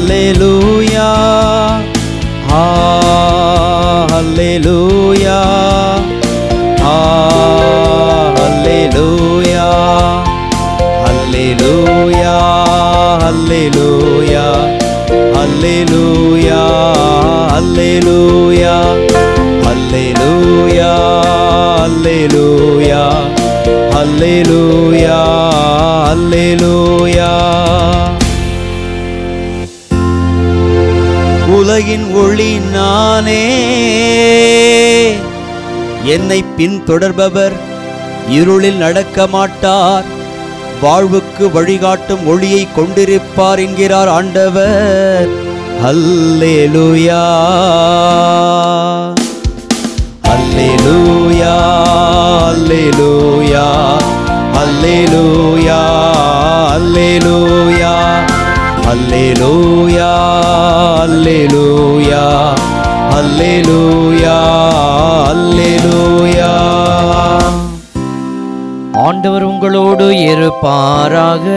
ஹல்லேலூயா, ஹல்லேலூயா, ஹல்லேலூயா, ஹல்லேலூயா, ஹல்லேலூயா, ஹல்லேலூயா, ஹல்லேலூயா, ஹல்லேலூயா, ஹல்லேலூயா, ஹல்லேலூயா, ஹல்லேலூயா. உலகின் ஒளி நானே, என்னை பின்தொடர்பவர் இருளில் நடக்க மாட்டார், வாழ்வுக்கு வழிகாட்டும் ஒளியை கொண்டிருப்பார் என்கிறார் ஆண்டவர். ஹல்லேலூயா, ஹல்லேலூயா, ஹல்லேலூயா, ஹல்லேலூயா, ஹல்லேலூயா, ஹல்லேலூயா, ஹல்லேலூயா, ஹல்லேலூயா, ஹல்லேலூயா. ஆண்டவர் உங்களோடு இருப்பாராக,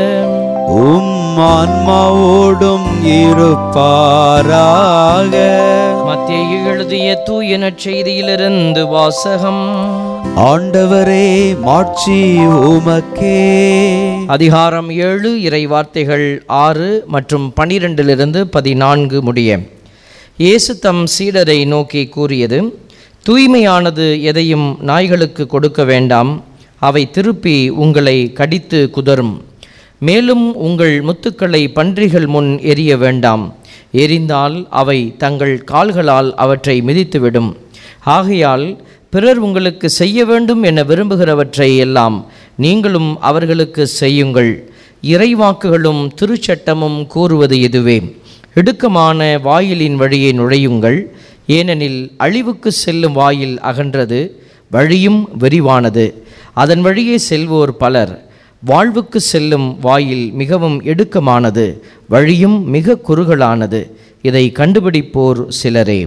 ஆன்மாவோடும் இருப்பாராக. மத்தேயு எழுதிய தூய நற்செய்தியிலிருந்து வாசகம். ஆண்டவரே, மாட்சி உமக்கே. அதிகாரம் 7, இறை வார்த்தைகள் 6 மற்றும் 12 14 முடிய. இயேசு தம் சீடரை நோக்கி கூறியது: தூய்மையானது எதையும் நாய்களுக்கு கொடுக்க வேண்டாம், அவை திருப்பி உங்களை கடித்து குதறும். மேலும் உங்கள் முத்துக்களை பன்றிகள் முன் எரிய வேண்டாம், எரிந்தால் அவை தங்கள் கால்களால் அவற்றை மிதித்துவிடும். ஆகையால் பிறர் உங்களுக்கு செய்ய வேண்டும் என விரும்புகிறவற்றை எல்லாம் நீங்களும் அவர்களுக்கு செய்யுங்கள். இறைவாக்குகளும் திருச்சட்டமும் கூறுவது இதுவே: இடுக்கமான வாயிலின் வழியே நுழையுங்கள், ஏனெனில் அழிவுக்கு செல்லும் வாயில் அகன்றது, வழியும் விரிவானது, அதன் வழியே செல்வோர் பலர். வாழ்வுக்கு செல்லும் வாயில் மிகவும் இடுக்கமானது, வழியும் மிக குறுகலானது, இதை கண்டுபிடிப்போர் சிலரே.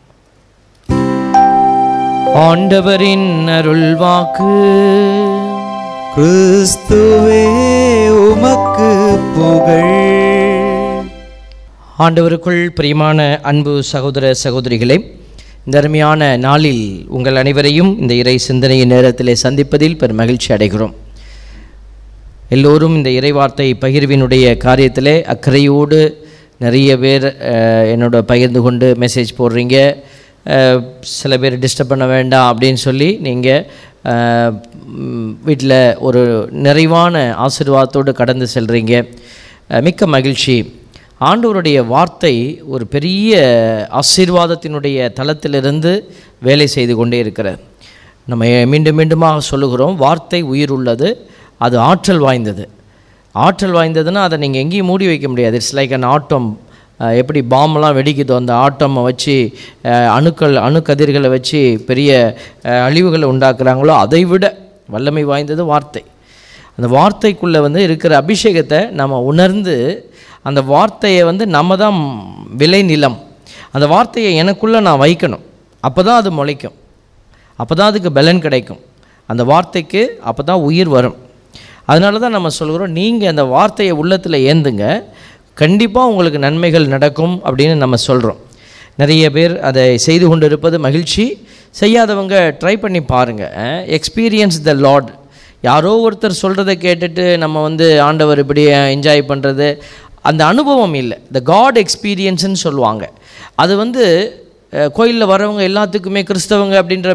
ஆண்டவரின் அருள்வாக்கு. கிறிஸ்துவே, உமக்கு புகழ். ஆண்டவருக்குள் பிரியமான அன்பு சகோதர சகோதரிகளே, இந்த அருமையான நாளில் உங்கள் அனைவரையும் இந்த இறை சிந்தனையின் நேரத்திலே சந்திப்பதில் பெரும் மகிழ்ச்சி அடைகிறோம். எல்லோரும் இந்த இறைவார்த்தை பகிர்வினுடைய காரியத்திலே அக்கறையோடு நிறைய பேர் என்னோட பகிர்ந்து கொண்டு மெசேஜ் போடுறீங்க. சில பேர் டிஸ்டர்ப் பண்ண வேண்டாம் அப்படின்னு சொல்லி நீங்கள் வீட்டில் ஒரு நிறைவான ஆசீர்வாதத்தோடு கடந்து செல்கிறீங்க. மிக்க மகிழ்ச்சி. ஆண்டவருடைய வார்த்தை ஒரு பெரிய ஆசீர்வாதத்தினுடைய தளத்திலிருந்து வேலை செய்து கொண்டே இருக்கிறது. நம்ம மீண்டும் மீண்டுமாக சொல்லுகிறோம், வார்த்தை உயிர் உள்ளது, அது ஆற்றல் வாய்ந்தது. ஆற்றல் வாய்ந்ததுன்னா அதை நீங்கள் எங்கேயும் மூடி வைக்க முடியாது. It's like an atom. எப்படி பாம்பெலாம் வெடிக்குதோ அந்த ஆட்டமை வச்சு அணுக்கதிர்களை வச்சு பெரிய அழிவுகளை உண்டாக்குறாங்களோ அதை விட வல்லமை வாய்ந்தது வார்த்தை. அந்த வார்த்தைக்குள்ளே இருக்கிற அபிஷேகத்தை நம்ம உணர்ந்து அந்த வார்த்தையை நம்ம தான் விளை நிலம். அந்த வார்த்தையை எனக்குள்ளே நான் வைக்கணும், அப்போ தான் அது முளைக்கும், அப்போ தான் அதுக்கு பலன் கிடைக்கும். அந்த வார்த்தைக்கு அப்போ தான் உயிர் வரும். அதனால தான் நம்ம சொல்கிறோம், நீங்கள் அந்த வார்த்தையை உள்ளத்தில் ஏந்துங்க, கண்டிப்பாக உங்களுக்கு நன்மைகள் நடக்கும் அப்படின்னு நம்ம சொல்கிறோம். நிறைய பேர் அதை செய்து கொண்டு இருப்பது மகிழ்ச்சி. செய்யாதவங்க ட்ரை பண்ணி பாருங்கள். Experience the Lord. யாரோ ஒருத்தர் சொல்கிறத கேட்டுட்டு நம்ம ஆண்டவர் இப்படி என்ஜாய் பண்ணுறது அந்த அனுபவம் இல்லை. த காட் எக்ஸ்பீரியன்ஸ்ன்னு சொல்லுவாங்க. அது கோயிலில் வரவங்க எல்லாத்துக்குமே, கிறிஸ்தவங்க அப்படின்ற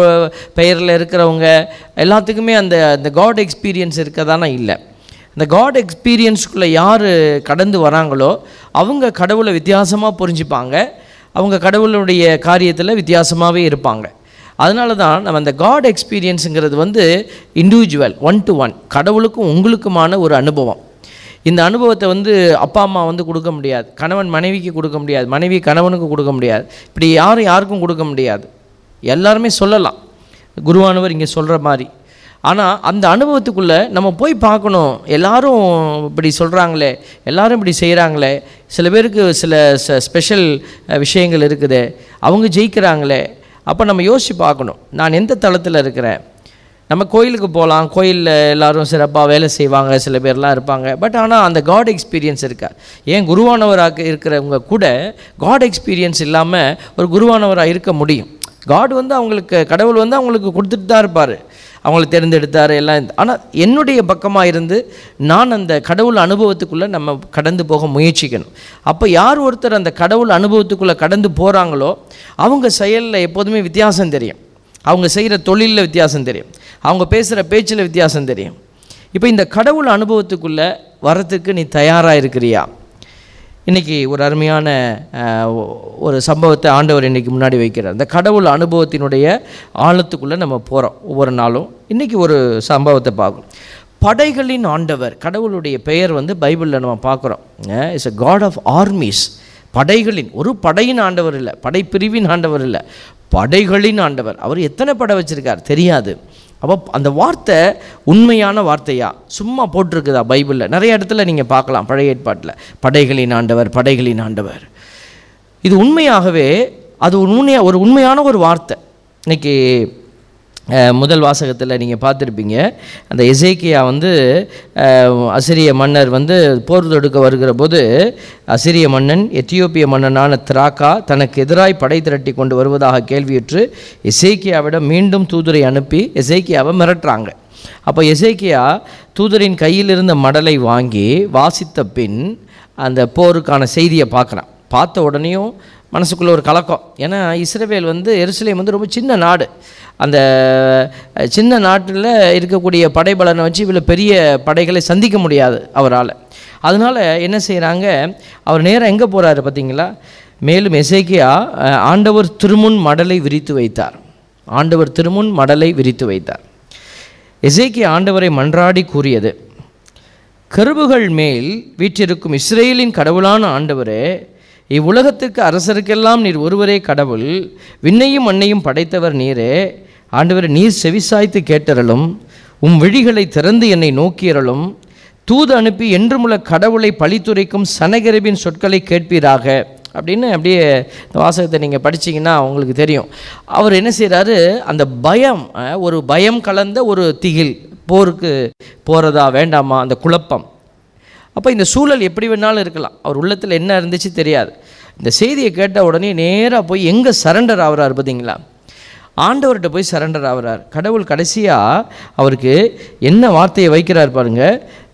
பெயரில் இருக்கிறவங்க எல்லாத்துக்குமே அந்த காட் எக்ஸ்பீரியன்ஸ் இருக்கதானா? இல்லை. அந்த காட் எக்ஸ்பீரியன்ஸுக்குள்ளே யார் கடந்து வராங்களோ அவங்க கடவுளை வித்தியாசமாக புரிஞ்சுப்பாங்க, அவங்க கடவுளுடைய காரியத்தில் வித்தியாசமாகவே இருப்பாங்க. அதனால தான் நம்ம அந்த காட் எக்ஸ்பீரியன்ஸுங்கிறது இண்டிவிஜுவல், 1 to 1, கடவுளுக்கும் உங்களுக்குமான ஒரு அனுபவம். இந்த அனுபவத்தை அப்பா அம்மா கொடுக்க முடியாது, கணவன் மனைவிக்கு கொடுக்க முடியாது, மனைவி கணவனுக்கு கொடுக்க முடியாது, இப்படி யாருக்கும் கொடுக்க முடியாது. எல்லாருமே சொல்லலாம், குருவானவர் இங்கே சொல்கிற மாதிரி. ஆனால் அந்த அனுபவத்துக்குள்ளே நம்ம போய் பார்க்கணும். எல்லாரும் இப்படி சொல்கிறாங்களே, எல்லாரும் இப்படி செய்கிறாங்களே, சில பேருக்கு சில ஸ்பெஷல் விஷயங்கள் இருக்குது, அவங்க ஜெயிக்கிறாங்களே. அப்போ நம்ம யோசித்து பார்க்கணும், நான் எந்த தளத்தில் இருக்கிறேன், நம்ம கோயிலுக்கு போகலாம், கோயிலில் எல்லோரும் சிறப்பாக வேலை செய்வாங்க, சில பேர்லாம் இருப்பாங்க. பட் ஆனால் அந்த காட் எக்ஸ்பீரியன்ஸ் இருக்கா? ஏன் குருவானவராக இருக்கிறவங்க கூட காட் எக்ஸ்பீரியன்ஸ் இல்லாமல் ஒரு குருவானவராக இருக்க முடியும்? காட் வந்து அவங்களுக்கு, கடவுள் வந்து அவங்களுக்கு கொடுத்துட்டு தான் இருப்பார், அவங்கள தேர்ந்தெடுத்தார் எல்லாம். ஆனால் என்னுடைய பக்கமாக இருந்து நான் அந்த கடவுள் அனுபவத்துக்குள்ளே நம்ம கடந்து போக முயற்சிக்கணும். அப்போ யார் ஒருத்தர் அந்த கடவுள் அனுபவத்துக்குள்ளே கடந்து போகிறாங்களோ அவங்க செயலில் எப்போதுமே வித்தியாசம் தெரியும், அவங்க செய்கிற தொழிலில் வித்தியாசம் தெரியும், அவங்க பேசுகிற பேச்சில் வித்தியாசம் தெரியும். இப்போ இந்த கடவுள் அனுபவத்துக்குள்ளே வரத்துக்கு நீ தயாராக இருக்கிறியா? இன்றைக்கி ஒரு அருமையான ஒரு சம்பவத்தை ஆண்டவர் இன்றைக்கி முன்னாடி வைக்கிறார். இந்த கடவுள் அனுபவத்தினுடைய ஆழத்துக்குள்ளே நம்ம போகிறோம் ஒவ்வொரு நாளும். இன்றைக்கி ஒரு சம்பவத்தை பார்க்கணும். படைகளின் ஆண்டவர், கடவுளுடைய பெயர் வந்து பைபிளில் நம்ம பார்க்குறோம். It's a God of armies. படைகளின், ஒரு படையின் ஆண்டவர் இல்லை, படைப்பிரிவின் ஆண்டவர் இல்லை, படைகளின் ஆண்டவர். அவர் எத்தனை படை வச்சுருக்கார் தெரியாது. அப்போ அந்த வார்த்தை உண்மையான வார்த்தையா, சும்மா போட்டிருக்குதா பைபிளில்? நிறைய இடத்துல நீங்கள் பார்க்கலாம் பழைய ஏற்பாட்டில், படைகளின் ஆண்டவர், படைகளின் ஆண்டவர். இது உண்மையாகவே அது ஒரு உண்மையான ஒரு வார்த்தை. இன்றைக்கி முதல் வாசகத்தில் நீங்கள் பார்த்துருப்பீங்க, அந்த எசேக்கியா வந்து அசிரிய மன்னர் வந்து போர் தொடுக்க வருகிற போது அசிரிய மன்னன் எத்தியோப்பிய மன்னனான திராக்கா தனக்கு எதிராய் படை திரட்டி கொண்டு வருவதாக கேள்வியுற்று எசேக்கியாவிடம் மீண்டும் தூதரை அனுப்பி எசேக்கியாவை மிரட்டுறாங்க. அப்போ எசேக்கியா தூதரின் கையில் இருந்த மடலை வாங்கி வாசித்த பின் அந்த போருக்கான செய்தியை பார்க்குறான். பார்த்த உடனேயும் மனசுக்குள்ளே ஒரு கலக்கம். ஏன்னா இஸ்ரவேல் வந்து, எருசலேம் வந்து ரொம்ப சின்ன நாடு. அந்த சின்ன நாட்டில் இருக்கக்கூடிய படைபலனை வச்சு இவ்வளோ பெரிய படைகளை சந்திக்க முடியாது அவரால். அதனால் என்ன செய்கிறாங்க, அவர் நேராக எங்கே போகிறாரு பார்த்தீங்களா? மேலும் எசேக்கியா ஆண்டவர் திருமுன் மடலை விரித்து வைத்தார். ஆண்டவர் திருமுன் மடலை விரித்து வைத்தார். எசேக்கியா ஆண்டவரை மன்றாடி கூறியது, கருவுகள் மேல் வீற்றிருக்கும் இஸ்ரேலின் கடவுளான ஆண்டவரே, இவ்வுலகத்திற்கு அரசருக்கெல்லாம் நீர் ஒருவரே கடவுள், விண்ணையும் மண்ணையும் படைத்தவர் நீரே. ஆண்டவர், நீர் செவிசாய்த்து கேட்டறலும், விழிகளை திறந்து என்னை நோக்கியறலும், தூது அனுப்பி என்றுமுள்ள கடவுளை பழித்துரைக்கும் சனகரிபின் சொற்களை கேட்பீராக அப்படின்னு அப்படியே இந்த வாசகத்தை நீங்கள் படிச்சிங்கன்னா உங்களுக்கு தெரியும். அவர் என்ன செய்கிறாரு, அந்த பயம், ஒரு பயம் கலந்த ஒரு திகில், போருக்கு போகிறதா வேண்டாமா, அந்த குழப்பம். அப்போ இந்த சூழல் எப்படி வேணாலும் இருக்கலாம், அவர் உள்ளத்தில் என்ன இருந்துச்சு தெரியாது. இந்த செய்தியை கேட்ட உடனே நேராக போய் எங்கே சரண்டர் ஆகிறார் பார்த்தீங்களா? ஆண்டவர்கிட்ட போய் சரண்டர் ஆகிறார். கடவுள் கடைசியாக அவருக்கு என்ன வார்த்தையை வைக்கிறார் பாருங்க.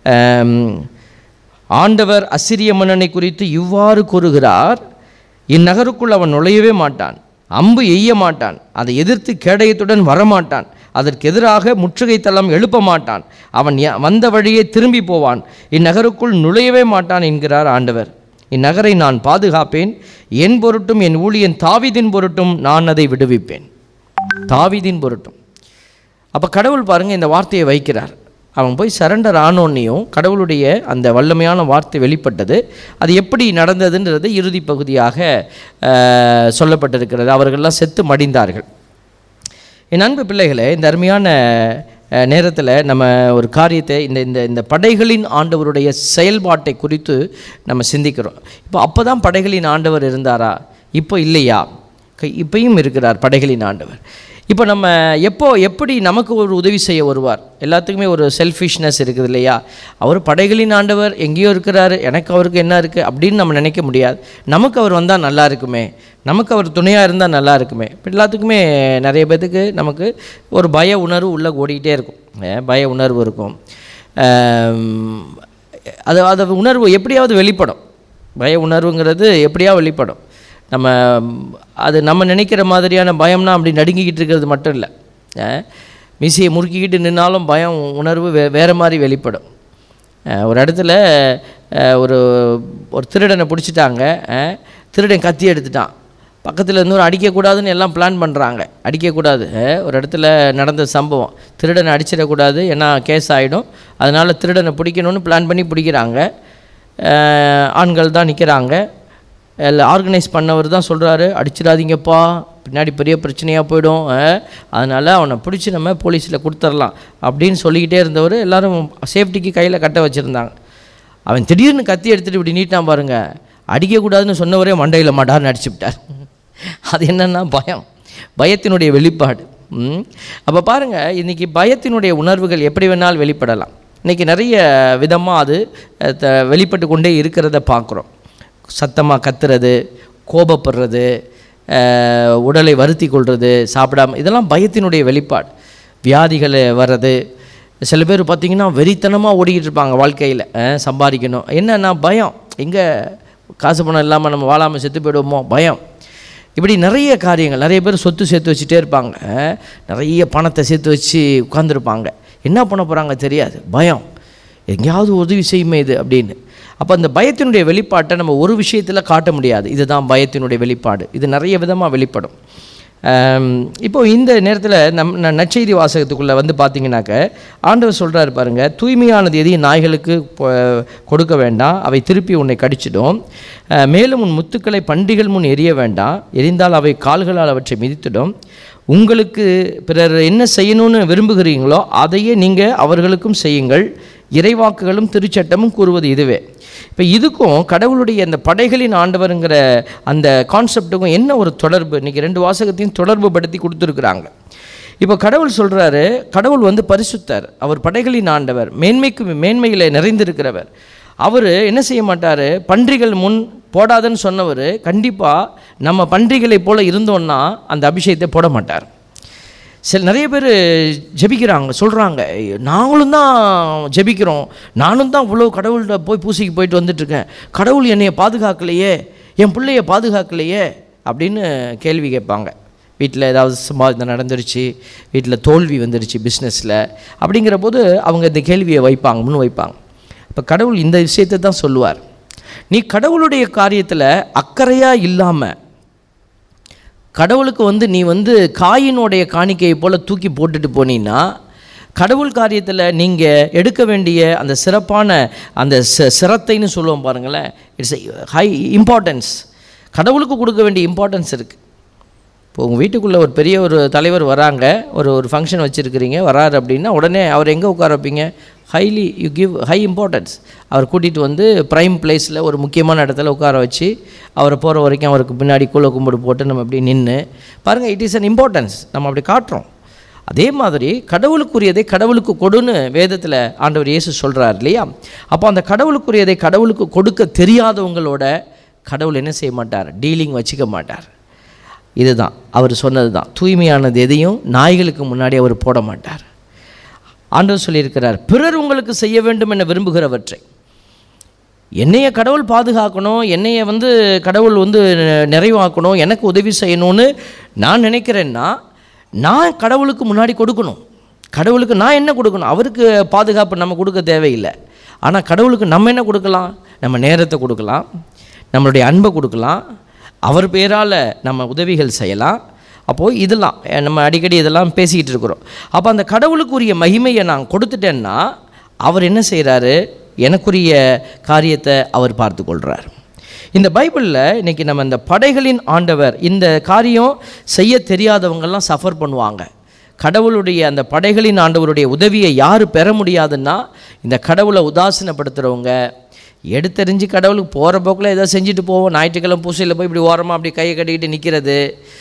ஆண்டவர் அசிரிய மன்னனை குறித்து இவ்வாறு கூறுகிறார், இந்நகருக்குள் அவன் நுழையவே மாட்டான், அம்பு எய்ய மாட்டான், அதை எதிர்த்து கேடயத்துடன் வரமாட்டான், அதற்கு எதிராக முற்றுகை தளம் எழுப்ப மாட்டான், அவன் வந்த வழியே திரும்பி போவான், இந்நகருக்குள் நுழையவே மாட்டான் என்கிறார் ஆண்டவர். இந்நகரை நான் பாதுகாப்பேன், என் பொருட்டும் என் ஊழியன் தாவீதின் பொருட்டும் நான் அதை விடுவிப்பேன். தாவீதின் பொருட்டும். அப்போ கடவுள் பாருங்கள் இந்த வார்த்தையை வைக்கிறார். அவன் போய் சரண்டர் ஆனோன்னையும் கடவுளுடைய அந்த வல்லமையான வார்த்தை வெளிப்பட்டது. அது எப்படி நடந்ததுன்றது இறுதி பகுதியாக சொல்லப்பட்டிருக்கிறது. அவர்கள்லாம் செத்து மடிந்தார்கள். என் அன்பு பிள்ளைகளே, இந்த அருமையான நேரத்தில் நம்ம ஒரு காரியத்தை, இந்த படைகளின் ஆண்டவருடைய செயல்பாட்டை குறித்து நம்ம சிந்திக்கிறோம். அப்போ தான் படைகளின் ஆண்டவர் இருந்தாரா? இப்போ இல்லையா? இப்பையும் இருக்கிறார் படைகளின் ஆண்டவர். இப்போ நம்ம எப்படி நமக்கு ஒரு உதவி செய்ய வருவார்? எல்லாத்துக்குமே ஒரு செல்ஃபிஷ்னஸ் இருக்குது இல்லையா? அவர் படைகளின் ஆண்டவர், எங்கேயோ இருக்கிறாரு, எனக்கு அவருக்கு என்ன இருக்குது அப்படின்னு நம்ம நினைக்க முடியாது. நமக்கு அவர் வந்தால் நல்லா இருக்குமே, நமக்கு அவர் துணையாக இருந்தால் நல்லா இருக்குமே. இப்போ எல்லாத்துக்குமே நிறைய பேத்துக்கு நமக்கு ஒரு பய உணர்வு உள்ளே ஓடிக்கிட்டே இருக்கும். பய உணர்வு இருக்கும். அது உணர்வு எப்படியாவது வெளிப்படும். பய உணர்வுங்கிறது எப்படியாவது வெளிப்படும். நம்ம நினைக்கிற மாதிரியான பயம்னா அப்படி நடுங்கிக்கிட்டு இருக்கிறது மட்டும் இல்லை. மீசையை முறுக்கிக்கிட்டு நின்னாலும் பயம் உணர்வு வேறு மாதிரி வெளிப்படும். ஒரு இடத்துல ஒரு திருடனை பிடிச்சிட்டாங்க. திருடன் கத்தி எடுத்துட்டான். பக்கத்தில் இருந்து அடிக்கக்கூடாதுன்னு எல்லாம் பிளான் பண்ணுறாங்க. அடிக்கக்கூடாது. ஒரு இடத்துல நடந்த சம்பவம். திருடனை அடிச்சிடக்கூடாது, ஏன்னா கேஸ் ஆகிடும். அதனால் திருடனை பிடிக்கணும்னு பிளான் பண்ணி பிடிக்கிறாங்க. ஆண்கள் தான் நிற்கிறாங்க. ஆர்கனைஸ் பண்ணவர் தான் சொல்கிறாரு, அடிச்சிடாதீங்கப்பா, பின்னாடி பெரிய பிரச்சனையாக போயிடும், அதனால் அவனை பிடிச்சி நம்ம போலீஸில் கொடுத்துடலாம் அப்படின்னு சொல்லிக்கிட்டே இருந்தவர். எல்லோரும் சேஃப்டிக்கு கையில் கட்ட வச்சுருந்தாங்க. அவன் திடீர்னு கத்தி எடுத்துகிட்டு இப்படி நீட்டான் பாருங்கள். அடிக்கக்கூடாதுன்னு சொன்னவரே மண்டையில் மடார்னு அடிச்சுவிட்டார். அது என்னென்னா பயத்தினுடைய வெளிப்பாடு. அப்போ பாருங்கள், இன்றைக்கி பயத்தினுடைய உணர்வுகள் எப்படி வேணாலும் வெளிப்படலாம். இன்றைக்கி நிறைய விதமாக அது வெளிப்பட்டு கொண்டே இருக்கிறத பார்க்குறோம். சத்தமாக கத்துறது, கோபப்படுறது, உடலை வருத்தி கொள்வது, சாப்பிடாமல், இதெல்லாம் பயத்தினுடைய வெளிப்பாடு. வியாதிகள் வர்றது, சில பேர் பார்த்திங்கன்னா வெறித்தனமாக ஓடிக்கிட்டு இருப்பாங்க வாழ்க்கையில், சம்பாதிக்கணும். என்னன்னா பயம், எங்கே காசு பணம் இல்லாமல் நம்ம வாழாமல் செத்து போயிடுவோமோ பயம். இப்படி நிறைய காரியங்கள். நிறைய பேர் சொத்து சேர்த்து வச்சுட்டே இருப்பாங்க, நிறைய பணத்தை சேர்த்து வச்சு உட்காந்துருப்பாங்க. என்ன பண்ண போகிறாங்க தெரியாது, பயம், எங்கேயாவது உதவி செய்யுமே இது அப்படின்னு. அப்போ அந்த பயத்தினுடைய வெளிப்பாட்டை நம்ம ஒரு விஷயத்தில் காட்ட முடியாது. இதுதான் பயத்தினுடைய வெளிப்பாடு. இது நிறைய விதமாக வெளிப்படும். இப்போது இந்த நேரத்தில் நற்செய்தி வாசகத்துக்குள்ளே வந்து பார்த்திங்கனாக்க ஆண்டவர் சொல்கிறார் பாருங்கள், தூய்மையானது எதையும் நாய்களுக்கு கொடுக்க வேண்டாம், அவை திருப்பி உன்னை கடிச்சிடும். மேலும் உன் முத்துக்களை பண்டிகள் முன் எரிய வேண்டாம், எரிந்தால் அவை கால்களால் அவற்றை மிதித்திடும். உங்களுக்கு பிறர் என்ன செய்யணும்னு விரும்புகிறீங்களோ அதையே நீங்கள் அவர்களுக்கும் செய்யுங்கள். இறைவாக்குகளும் திருச்சட்டமும் கூறுவது இதுவே. இப்போ இதுக்கும் கடவுளுடைய அந்த படைகளின் ஆண்டவருங்கிற அந்த கான்செப்டுக்கும் என்ன ஒரு தொடர்பு? இன்றைக்கி 2 வாசகத்தையும் தொடர்பு படுத்தி கொடுத்துருக்குறாங்க. இப்போ கடவுள் சொல்கிறாரு, கடவுள் வந்து பரிசுத்தர், அவர் படைகளின் ஆண்டவர், மேன்மையில் நிறைந்திருக்கிறவர். அவர் என்ன செய்ய மாட்டார், பன்றிகள் முன் போடாதன்னு சொன்னவர் கண்டிப்பாக நம்ம பன்றிகளை போல் இருந்தோன்னா அந்த அபிஷேகத்தை போட மாட்டார். நிறைய பேர் ஜெபிக்கிறாங்க, சொல்கிறாங்க, நாங்களும் தான் ஜெபிக்கிறோம், நானும் தான் இவ்வளோ கடவுள்கிட்ட போய் பூசிக்கு போயிட்டு வந்துட்டுருக்கேன், கடவுள் என்னையை பாதுகாக்கலையே, என் பிள்ளைய பாதுகாக்கலையே அப்படின்னு கேள்வி கேட்பாங்க. வீட்டில் ஏதாவது சம்பாதிதம் நடந்துருச்சு, வீட்டில் தோல்வி வந்துருச்சு பிஸ்னஸில், அப்படிங்கிற போது அவங்க இந்த கேள்வியை முன் வைப்பாங்க. இப்போ கடவுள் இந்த விஷயத்தை தான் சொல்லுவார், நீ கடவுளுடைய காரியத்தில் அக்கறையாக இல்லாமல், கடவுளுக்கு வந்து நீ வந்து காயினுடைய காணிக்கையை போல் தூக்கி போட்டுட்டு போனீன்னா, கடவுள் காரியத்தில் நீங்கள் எடுக்க வேண்டிய அந்த சிறப்பான அந்த சிரத்தைன்னு சொல்லுவோம் பாருங்களேன், இட்ஸ் ஹை இம்பார்ட்டன்ஸ். கடவுளுக்கு கொடுக்க வேண்டிய இம்பார்ட்டன்ஸ் இருக்குது. இப்போ உங்கள் வீட்டுக்குள்ளே ஒரு பெரிய ஒரு தலைவர் வராங்க, ஒரு ஃபங்க்ஷன் வச்சுருக்கிறீங்க, வராரு அப்படின்னா உடனே அவர் எங்கே உட்கார வைப்பீங்க? You give high importance. அவர் கூட்டிகிட்டு வந்து ப்ரைம் பிளேஸில் ஒரு முக்கியமான இடத்துல உட்கார வச்சு அவரை போகிற வரைக்கும் அவருக்கு பின்னாடி கூழ கும்பிடு போட்டு நம்ம அப்படி நின்று பாருங்கள், இட் இஸ் அன் இம்பார்ட்டன்ஸ், நம்ம அப்படி காட்டுறோம். அதே மாதிரி கடவுளுக்குரியதை கடவுளுக்கு கொடுன்னு வேதத்தில் ஆண்டவர் இயேசு சொல்கிறார் இல்லையா? அப்போ அந்த கடவுளுக்குரியதை கடவுளுக்கு கொடுக்க தெரியாதவங்களோட கடவுள் என்ன செய்ய மாட்டார், டீலிங் வச்சுக்க மாட்டார். இதுதான் அவர் சொன்னது தான், தூய்மையானது எதையும் நாய்களுக்கு முன்னாடி அவர் போட மாட்டார். ஆண்டவர் சொல்லியிருக்கிறார், பிறர் உங்களுக்கு செய்ய வேண்டும் என விரும்புகிறவற்றை, என்னைய கடவுள் பாதுகாக்கணும், என்னைய வந்து கடவுள் வந்து நிறைவாக்கணும், எனக்கு உதவி செய்யணும்னு நான் நினைக்கிறேன்னா நான் கடவுளுக்கு முன்னாடி கொடுக்கணும். கடவுளுக்கு நான் என்ன கொடுக்கணும்? அவருக்கு பாதுகாப்பு நம்ம கொடுக்க தேவையில்லை. ஆனால் கடவுளுக்கு நம்ம என்ன கொடுக்கலாம்? நம்ம நேரத்தை கொடுக்கலாம், நம்மளுடைய அன்பை கொடுக்கலாம், அவர் பேரால் நம்ம உதவிகள் செய்யலாம். அப்போது இதெல்லாம் நம்ம அடிக்கடி இதெல்லாம் பேசிக்கிட்டு இருக்கிறோம். அப்போ அந்த கடவுளுக்குரிய மகிமையை நான் கொடுத்துட்டேன்னா அவர் என்ன செய்கிறாரு, எனக்குரிய காரியத்தை அவர் பார்த்து கொள்கிறார். இந்த பைபிளில் இன்றைக்கி நம்ம இந்த படைகளின் ஆண்டவர், இந்த காரியம் செய்ய தெரியாதவங்கெல்லாம் சஃபர் பண்ணுவாங்க. கடவுளுடைய அந்த படைகளின் ஆண்டவருடைய உதவியை யார் பெற முடியாதுன்னா, இந்த கடவுளை உதாசீனப்படுத்துகிறவங்க, எடுத்தறிஞ்சு கடவுளுக்கு போகிற போக்கில் ஏதோ செஞ்சுட்டு போவோம், ஞாயிற்றுக்கிழமை பூசையில் போய் இப்படி ஓரமாக அப்படி கையை கட்டிக்கிட்டு நிற்கிறது,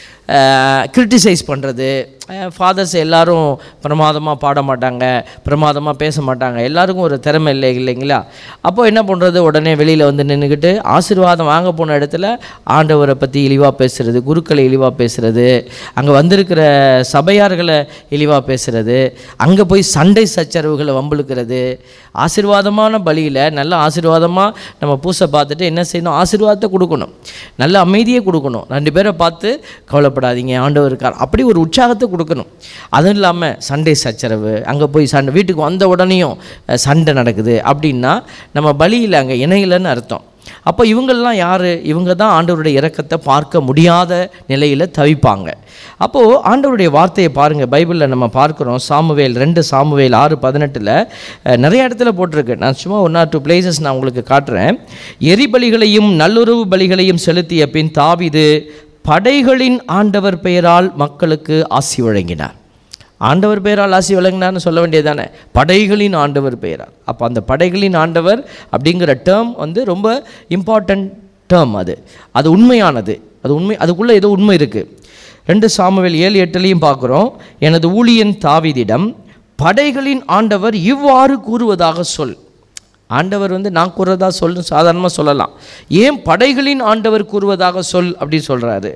கிரிட்டிசைஸ் பண்ணுறது. ஃபாதர்ஸ் எல்லோரும் பிரமாதமாக பாட மாட்டாங்க, பிரமாதமாக பேச மாட்டாங்க, எல்லாருக்கும் ஒரு திறமை இல்லைங்களா? அப்போது என்ன பண்ணுறது, உடனே வெளியில் வந்து நின்றுக்கிட்டு ஆசீர்வாதம் வாங்க போன இடத்துல ஆண்டவரை பற்றி இழிவாக பேசுகிறது, குருக்களை இழிவாக பேசுகிறது, அங்கே வந்திருக்கிற சபையார்களை இழிவாக பேசுகிறது, அங்கே போய் சண்டை சச்சரவுகளை வம்பிழுக்கிறது. ஆசீர்வாதமான பலியில் நல்ல ஆசீர்வாதமாக நம்ம பூசை பார்த்துட்டு என்ன செய்யணும், ஆசீர்வாதத்தை கொடுக்கணும், நல்ல அமைதியை கொடுக்கணும், 2 பேரை பார்த்து கவலைப்படாதீங்க ஆண்டவர் இருக்கார், அப்படி ஒரு உற்சாகத்தை கொடுக்கணும். அதுவும் இல்லாமல் சண்டை சச்சரவு, அங்கே போய் சண்டை, வீட்டுக்கு வந்த உடனேயும் சண்டை நடக்குது அப்படின்னா நம்ம பலியில் அங்கே இணையிலன்னு அர்த்தம். அப்போ இவங்கள்லாம் யார்? இவங்க தான் ஆண்டவருடைய இரக்கத்தை பார்க்க முடியாத நிலையில் தவிப்பாங்க. அப்போது ஆண்டவருடைய வார்த்தையை பாருங்கள், பைபிளில் நம்ம பார்க்குறோம். 2 சாமுவேல் 6:18 நிறைய இடத்துல போட்டிருக்கு. நான் சும்மா 1 or 2 பிளேசஸ் நான் உங்களுக்கு காட்டுறேன். எரிபலிகளையும் நல்லுறவு பலிகளையும் செலுத்திய பின் தாவீது படைகளின் ஆண்டவர் பெயரால் மக்களுக்கு ஆசி வழங்கினார். ஆண்டவர் பெயரால் ஆசி வழங்கினார்னு சொல்ல வேண்டியது தானே, படைகளின் ஆண்டவர் பெயரால். அப்போ அந்த படைகளின் ஆண்டவர் அப்படிங்கிற டேர்ம் வந்து ரொம்ப இம்பார்ட்டண்ட் டேர்ம். அது உண்மையானது, அது உண்மை, அதுக்குள்ளே ஏதோ உண்மை இருக்குது. 2 சாமுவேல் 7:8 பார்க்குறோம். எனது ஊழியன் தாவீதிடம் படைகளின் ஆண்டவர் இவ்வாறு கூறுவதாக சொல். ஆண்டவர் நான் கூறுறதா சொல்லு சாதாரணமாக சொல்லலாம். ஏன் படைகளின் ஆண்டவர் கூறுவதாக சொல் அப்படின்னு சொல்கிறாரு.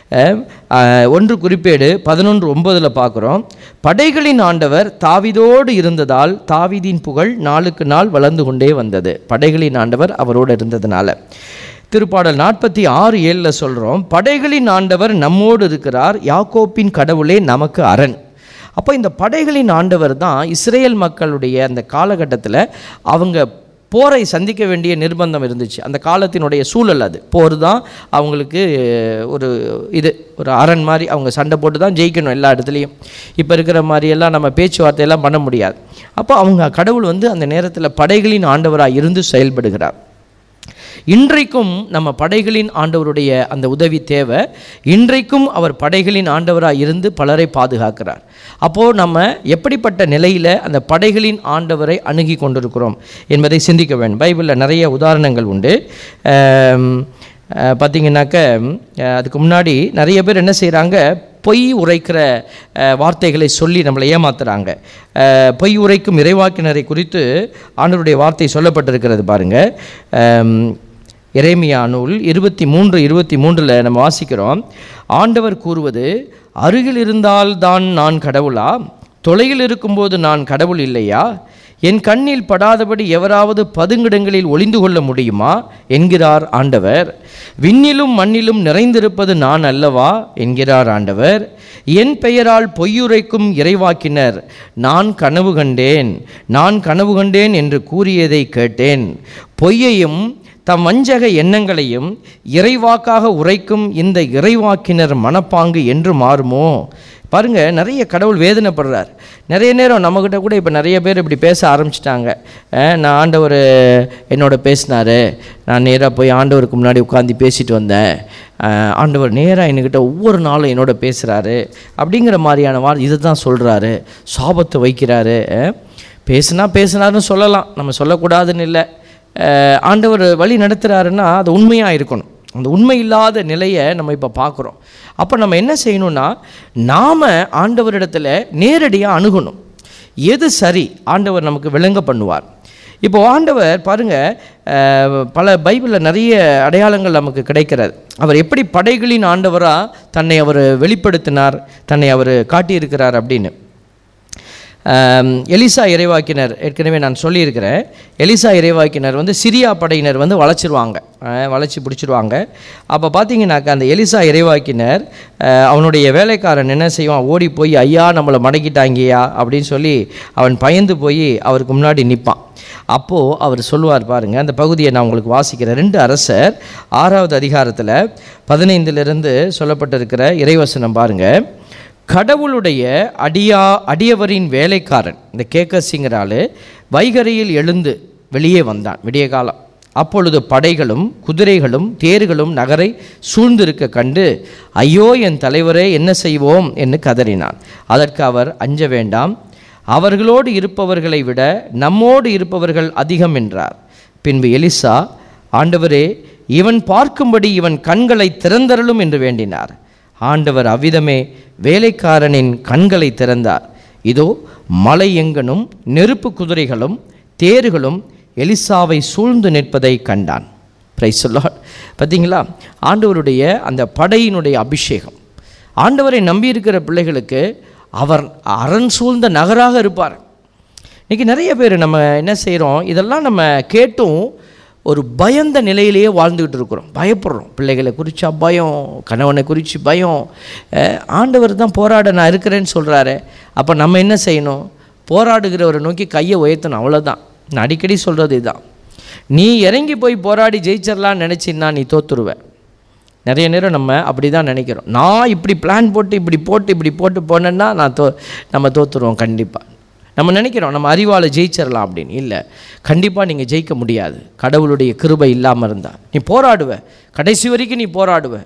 1 குறிப்பேடு 11:9 பார்க்குறோம். படைகளின் ஆண்டவர் தாவீதோடு இருந்ததால் தாவீதின் புகழ் நாளுக்கு நாள் வளர்ந்து கொண்டே வந்தது. படைகளின் ஆண்டவர் அவரோடு இருந்ததுனால. திருப்பாடல் 46:7 சொல்கிறோம், படைகளின் ஆண்டவர் நம்மோடு இருக்கிறார், யாக்கோப்பின் கடவுளே நமக்கு அரண். அப்போ இந்த படைகளின் ஆண்டவர் தான் இஸ்ரேல் மக்களுடைய அந்த காலகட்டத்தில் அவங்க போரை சந்திக்க வேண்டிய நிர்பந்தம் இருந்துச்சு. அந்த காலத்தினுடைய சூழல் அது. போர் தான் அவங்களுக்கு ஒரு அரண் மாதிரி. அவங்க சண்டை போட்டு தான் ஜெயிக்கணும் எல்லா இடத்துலையும். இப்போ இருக்கிற மாதிரியெல்லாம் நம்ம பேச்சுவார்த்தையெல்லாம் பண்ண முடியாது. அப்போ அவங்க கடவுள் அந்த நேரத்தில் படைகளின் ஆண்டவராக இருந்து செயல்படுகிறார். இன்றைக்கும் நம்ம படைகளின் ஆண்டவருடைய அந்த உதவி தேவை. இன்றைக்கும் அவர் படைகளின் ஆண்டவராக இருந்து பலரை பாதுகாக்கிறார். அப்போது நம்ம எப்படிப்பட்ட நிலையில் அந்த படைகளின் ஆண்டவரை அணுகி கொண்டிருக்கிறோம் என்பதை சிந்திக்க வேண்டும். பைபிளில் நிறைய உதாரணங்கள் உண்டு. பார்த்திங்கனாக்க அதுக்கு முன்னாடி நிறைய பேர் என்ன செய்கிறாங்க, பொய் உரைக்கிற வார்த்தைகளை சொல்லி நம்மளை ஏமாத்துறாங்க. பொய் உரைக்கும் இறைவாக்கினரை குறித்து ஆண்டவருடைய வார்த்தை சொல்லப்பட்டிருக்கிறது பாருங்கள். எரேமியா நூல் 23:23 நம்ம வாசிக்கிறோம். ஆண்டவர் கூறுவது, அருகில் இருந்தால் தான் நான் கடவுளா? தொலையில் இருக்கும்போது நான் கடவுள் இல்லையா? என் கண்ணில் படாதபடி எவராவது பதுங்கிடங்களில் ஒளிந்து கொள்ள முடியுமா என்கிறார் ஆண்டவர். விண்ணிலும் மண்ணிலும் நிறைந்திருப்பது நான் அல்லவா என்கிறார் ஆண்டவர். என் பெயரால் பொய்யுரைக்கும் இறைவாக்கினர் நான் கனவு கண்டேன் என்று கூறியதை கேட்டேன். பொய்யையும் தம் வஞ்சக எண்ணங்களையும் இறைவாக்காக உரைக்கும் இந்த இறைவாக்கினர் மனப்பாங்கு என்று மாறுமோ? பாருங்கள், நிறைய கடவுள் வேதனைப்படுறார். நிறைய நேரம் நம்மக்கிட்ட கூட இப்போ நிறைய பேர் இப்படி பேச ஆரம்பிச்சிட்டாங்க. நான் ஆண்டவர் என்னோட பேசினார், நான் நேராக போய் ஆண்டவருக்கு முன்னாடி உட்காந்து பேசிட்டு வந்தேன், ஆண்டவர் நேராக என்கிட்ட ஒவ்வொரு நாளும் என்னோட பேசுகிறாரு அப்படிங்கிற மாதிரியான இதை தான் சொல்கிறாரு. சாபத்தை வைக்கிறாரு. பேசினாருன்னு சொல்லலாம், நம்ம சொல்லக்கூடாதுன்னு இல்லை. ஆண்டவர் வழி நடத்துகிறாருன்னா அது உண்மையாக இருக்கணும். அந்த உண்மை இல்லாத நிலையை நம்ம இப்போ பார்க்குறோம். அப்போ நம்ம என்ன செய்யணும்னா, நாம் ஆண்டவரிடத்தில் நேரடியாக அணுகணும். எது சரி ஆண்டவர் நமக்கு விளங்க பண்ணுவார். இப்போ ஆண்டவர் பாருங்கள், பல பைபிளில் நிறைய அடையாளங்கள் நமக்கு கிடைக்கிறது. அவர் எப்படி படைகளின் ஆண்டவராக தன்னை அவர் வெளிப்படுத்தினார், தன்னை அவர் காட்டியிருக்கிறார் அப்படின்னு. எலிசா இறைவாக்கினர் ஏற்கனவே நான் சொல்லியிருக்கிறேன். எலிசா இறைவாக்கினர் சிரியா படையினர் வளைச்சி பிடிச்சிடுவாங்க. அப்போ பார்த்தீங்கன்னாக்கா அந்த எலிசா இறைவாக்கினர் அவனுடைய வேலைக்காரன் என்ன செய்வான், ஓடி போய் ஐயா நம்மளை மடக்கிட்டாங்கய்யா அப்படின்னு சொல்லி அவன் பயந்து போய் அவருக்கு முன்னாடி நிற்பான். அப்போது அவர் சொல்லுவார் பாருங்கள், அந்த பகுதியை நான் உங்களுக்கு வாசிக்கிறேன். 2 அரசர் 6வது அதிகாரத்தில் 15 சொல்லப்பட்டிருக்கிற இறைவசனம் பாருங்கள். கடவுளுடைய அடியவரின் வேலைக்காரன் இந்த கேக்கசிங்கிற ஆள் வைகரையில் எழுந்து வெளியே வந்தான் விடிய காலம். அப்பொழுது படைகளும் குதிரைகளும் தேர்களும் நகரை சூழ்ந்திருக்க கண்டு, ஐயோ என் தலைவரே, என்ன செய்வோம் என்று கதறினான். அதற்கு அவர், அஞ்ச வேண்டாம், அவர்களோடு இருப்பவர்களை விட நம்மோடு இருப்பவர்கள் அதிகம் என்றார். பின்பு எலிசா, ஆண்டவரே, இவன் பார்க்கும்படி இவன் கண்களை திறந்தருளும் என்று வேண்டினார். ஆண்டவர் அவ்விதமே வேலைக்காரனின் கண்களை திறந்தார். இதோ மலை எங்கனும் நெருப்பு குதிரைகளும் தேர்களும் எலிசாவை சூழ்ந்து நிற்பதை கண்டான். Praise the Lord. பார்த்தீங்களா, ஆண்டவருடைய அந்த படையினுடைய அபிஷேகம். ஆண்டவரை நம்பியிருக்கிற பிள்ளைகளுக்கு அவர் அரண் சூழ்ந்த நகராக இருப்பார். இன்றைக்கி நிறைய பேர் நம்ம என்ன செய்கிறோம், இதெல்லாம் நம்ம கேட்டும் ஒரு பயந்த நிலையிலேயே வாழ்ந்துக்கிட்டு இருக்கிறோம். பயப்படுறோம். பிள்ளைகளை குறித்தா பயம், கணவனை குறித்து பயம். ஆண்டவர் தான் போராட நான் இருக்கிறேன்னு சொல்கிறாரு. அப்போ நம்ம என்ன செய்யணும், போராடுகிறவரை நோக்கி கையை உயர்த்தணும். அவ்வளோதான். நான் அடிக்கடி சொல்கிறது இதுதான். நீ இறங்கி போய் போராடி ஜெயிச்சிடலான்னு நினச்சின்னா நீ தோற்றுருவேன். நிறைய நேரம் நம்ம அப்படி தான் நினைக்கிறோம். நான் இப்படி பிளான் போட்டு இப்படி போட்டு போனேன்னா நம்ம தோற்றுருவோம். கண்டிப்பாக நம்ம நினைக்கிறோம் நம்ம அறிவால் ஜெயிச்சிடலாம் அப்படின்னு. இல்லை, கண்டிப்பாக நீங்கள் ஜெயிக்க முடியாது. கடவுளுடைய கிருபை இல்லாமல் இருந்தால் நீ போராடுவ, கடைசி வரைக்கும் நீ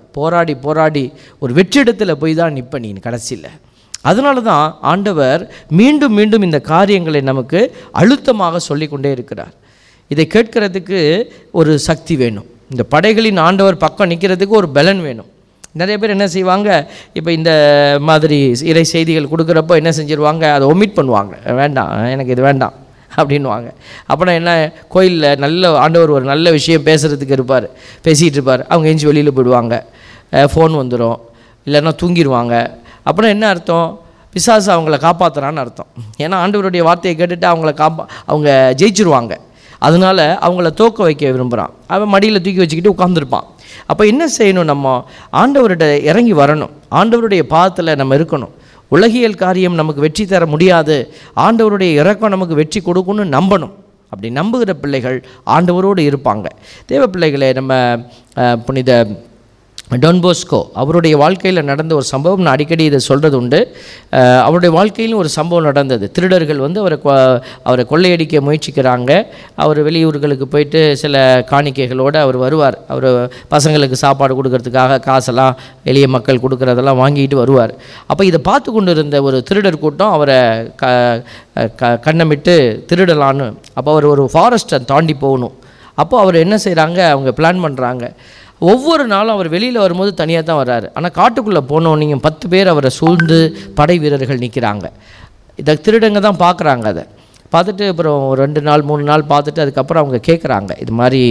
போராடி ஒரு வெற்றிடத்தில் போய் தான் நிற்ப நீ கடைசியில். அதனால தான் ஆண்டவர் மீண்டும் மீண்டும் இந்த காரியங்களை நமக்கு அழுத்தமாக சொல்லிக்கொண்டே இருக்கிறார். இதை கேட்கறதுக்கு ஒரு சக்தி வேணும். இந்த படைகளின் ஆண்டவர் பக்கம் நிற்கிறதுக்கு ஒரு பலன் வேணும். நிறைய பேர் என்ன செய்வாங்க, இப்போ இந்த மாதிரி இறை செய்திகள் கொடுக்குறப்போ என்ன செஞ்சுருவாங்க, அதை ஒமிட் பண்ணுவாங்க. வேண்டாம், எனக்கு இது வேண்டாம் அப்படின்வாங்க. அப்புறம் என்ன, கோயிலில் நல்ல ஆண்டவர் ஒரு நல்ல விஷயம் பேசுகிறதுக்கு இருப்பார், பேசிகிட்டு இருப்பார், அவங்க எஞ்சி வெளியில் போயிடுவாங்க, ஃபோன் வந்துடும், இல்லைன்னா தூங்கிடுவாங்க. அப்புறம் என்ன அர்த்தம், பிசாசு அவங்கள காப்பாற்றுறான்னு அர்த்தம். ஏன்னா ஆண்டவருடைய வார்த்தையை கேட்டுட்டு அவங்க ஜெயிச்சிருவாங்க. அதனால் அவங்கள தோக்க வைக்க விரும்புகிறான். அவன் மடியில் தூக்கி வச்சுக்கிட்டு உட்காந்துருப்பான். அப்போ என்ன செய்யணும், நம்ம ஆண்டவர்கிட்ட இறங்கி வரணும், ஆண்டவருடைய பாதத்தில் நம்ம இருக்கணும். உலகியல் காரியம் நமக்கு வெற்றி தர முடியாது, ஆண்டவருடைய இரக்கம் நமக்கு வெற்றி கொடுக்குன்னு நம்பணும். அப்படி நம்புகிற பிள்ளைகள் ஆண்டவரோடு இருப்பாங்க. தேவ பிள்ளைகளே, நம்ம புனித டான் போஸ்கோ அவருடைய வாழ்க்கையில் நடந்த ஒரு சம்பவம், நான் அடிக்கடி இதை சொல்கிறது உண்டு. அவருடைய வாழ்க்கையிலும் ஒரு சம்பவம் நடந்தது. திருடர்கள் வந்து அவரை கொள்ளையடிக்க முயற்சிக்கிறாங்க. அவர் வெளியூர்களுக்கு போயிட்டு சில காணிக்கைகளோடு அவர் வருவார். அவர் பசங்களுக்கு சாப்பாடு கொடுக்கறதுக்காக காசெல்லாம் எளிய மக்கள் கொடுக்குறதெல்லாம் வாங்கிட்டு வருவார். அப்போ இதை பார்த்து கொண்டு இருந்த ஒரு திருடர் கூட்டம் அவரை கண்ணமிட்டு திருடலான்னு. அப்போ அவர் ஒரு ஃபாரஸ்ட்டை தாண்டி போகணும். அப்போ அவர் என்ன செய்கிறாங்க, அவங்க பிளான் பண்ணுறாங்க. ஒவ்வொரு நாளும் அவர் வெளியில் வரும்போது தனியாக தான் வர்றாரு. ஆனால் காட்டுக்குள்ளே போனோன்னே 10 பேர் அவரை சூழ்ந்து படை வீரர்கள் நிற்கிறாங்க. இதை திருடங்க தான் பார்க்குறாங்க. அதை பார்த்துட்டு அப்புறம் 2 நாள் 3 நாள் பார்த்துட்டு அதுக்கப்புறம் அவங்க கேட்குறாங்க, இது மாதிரி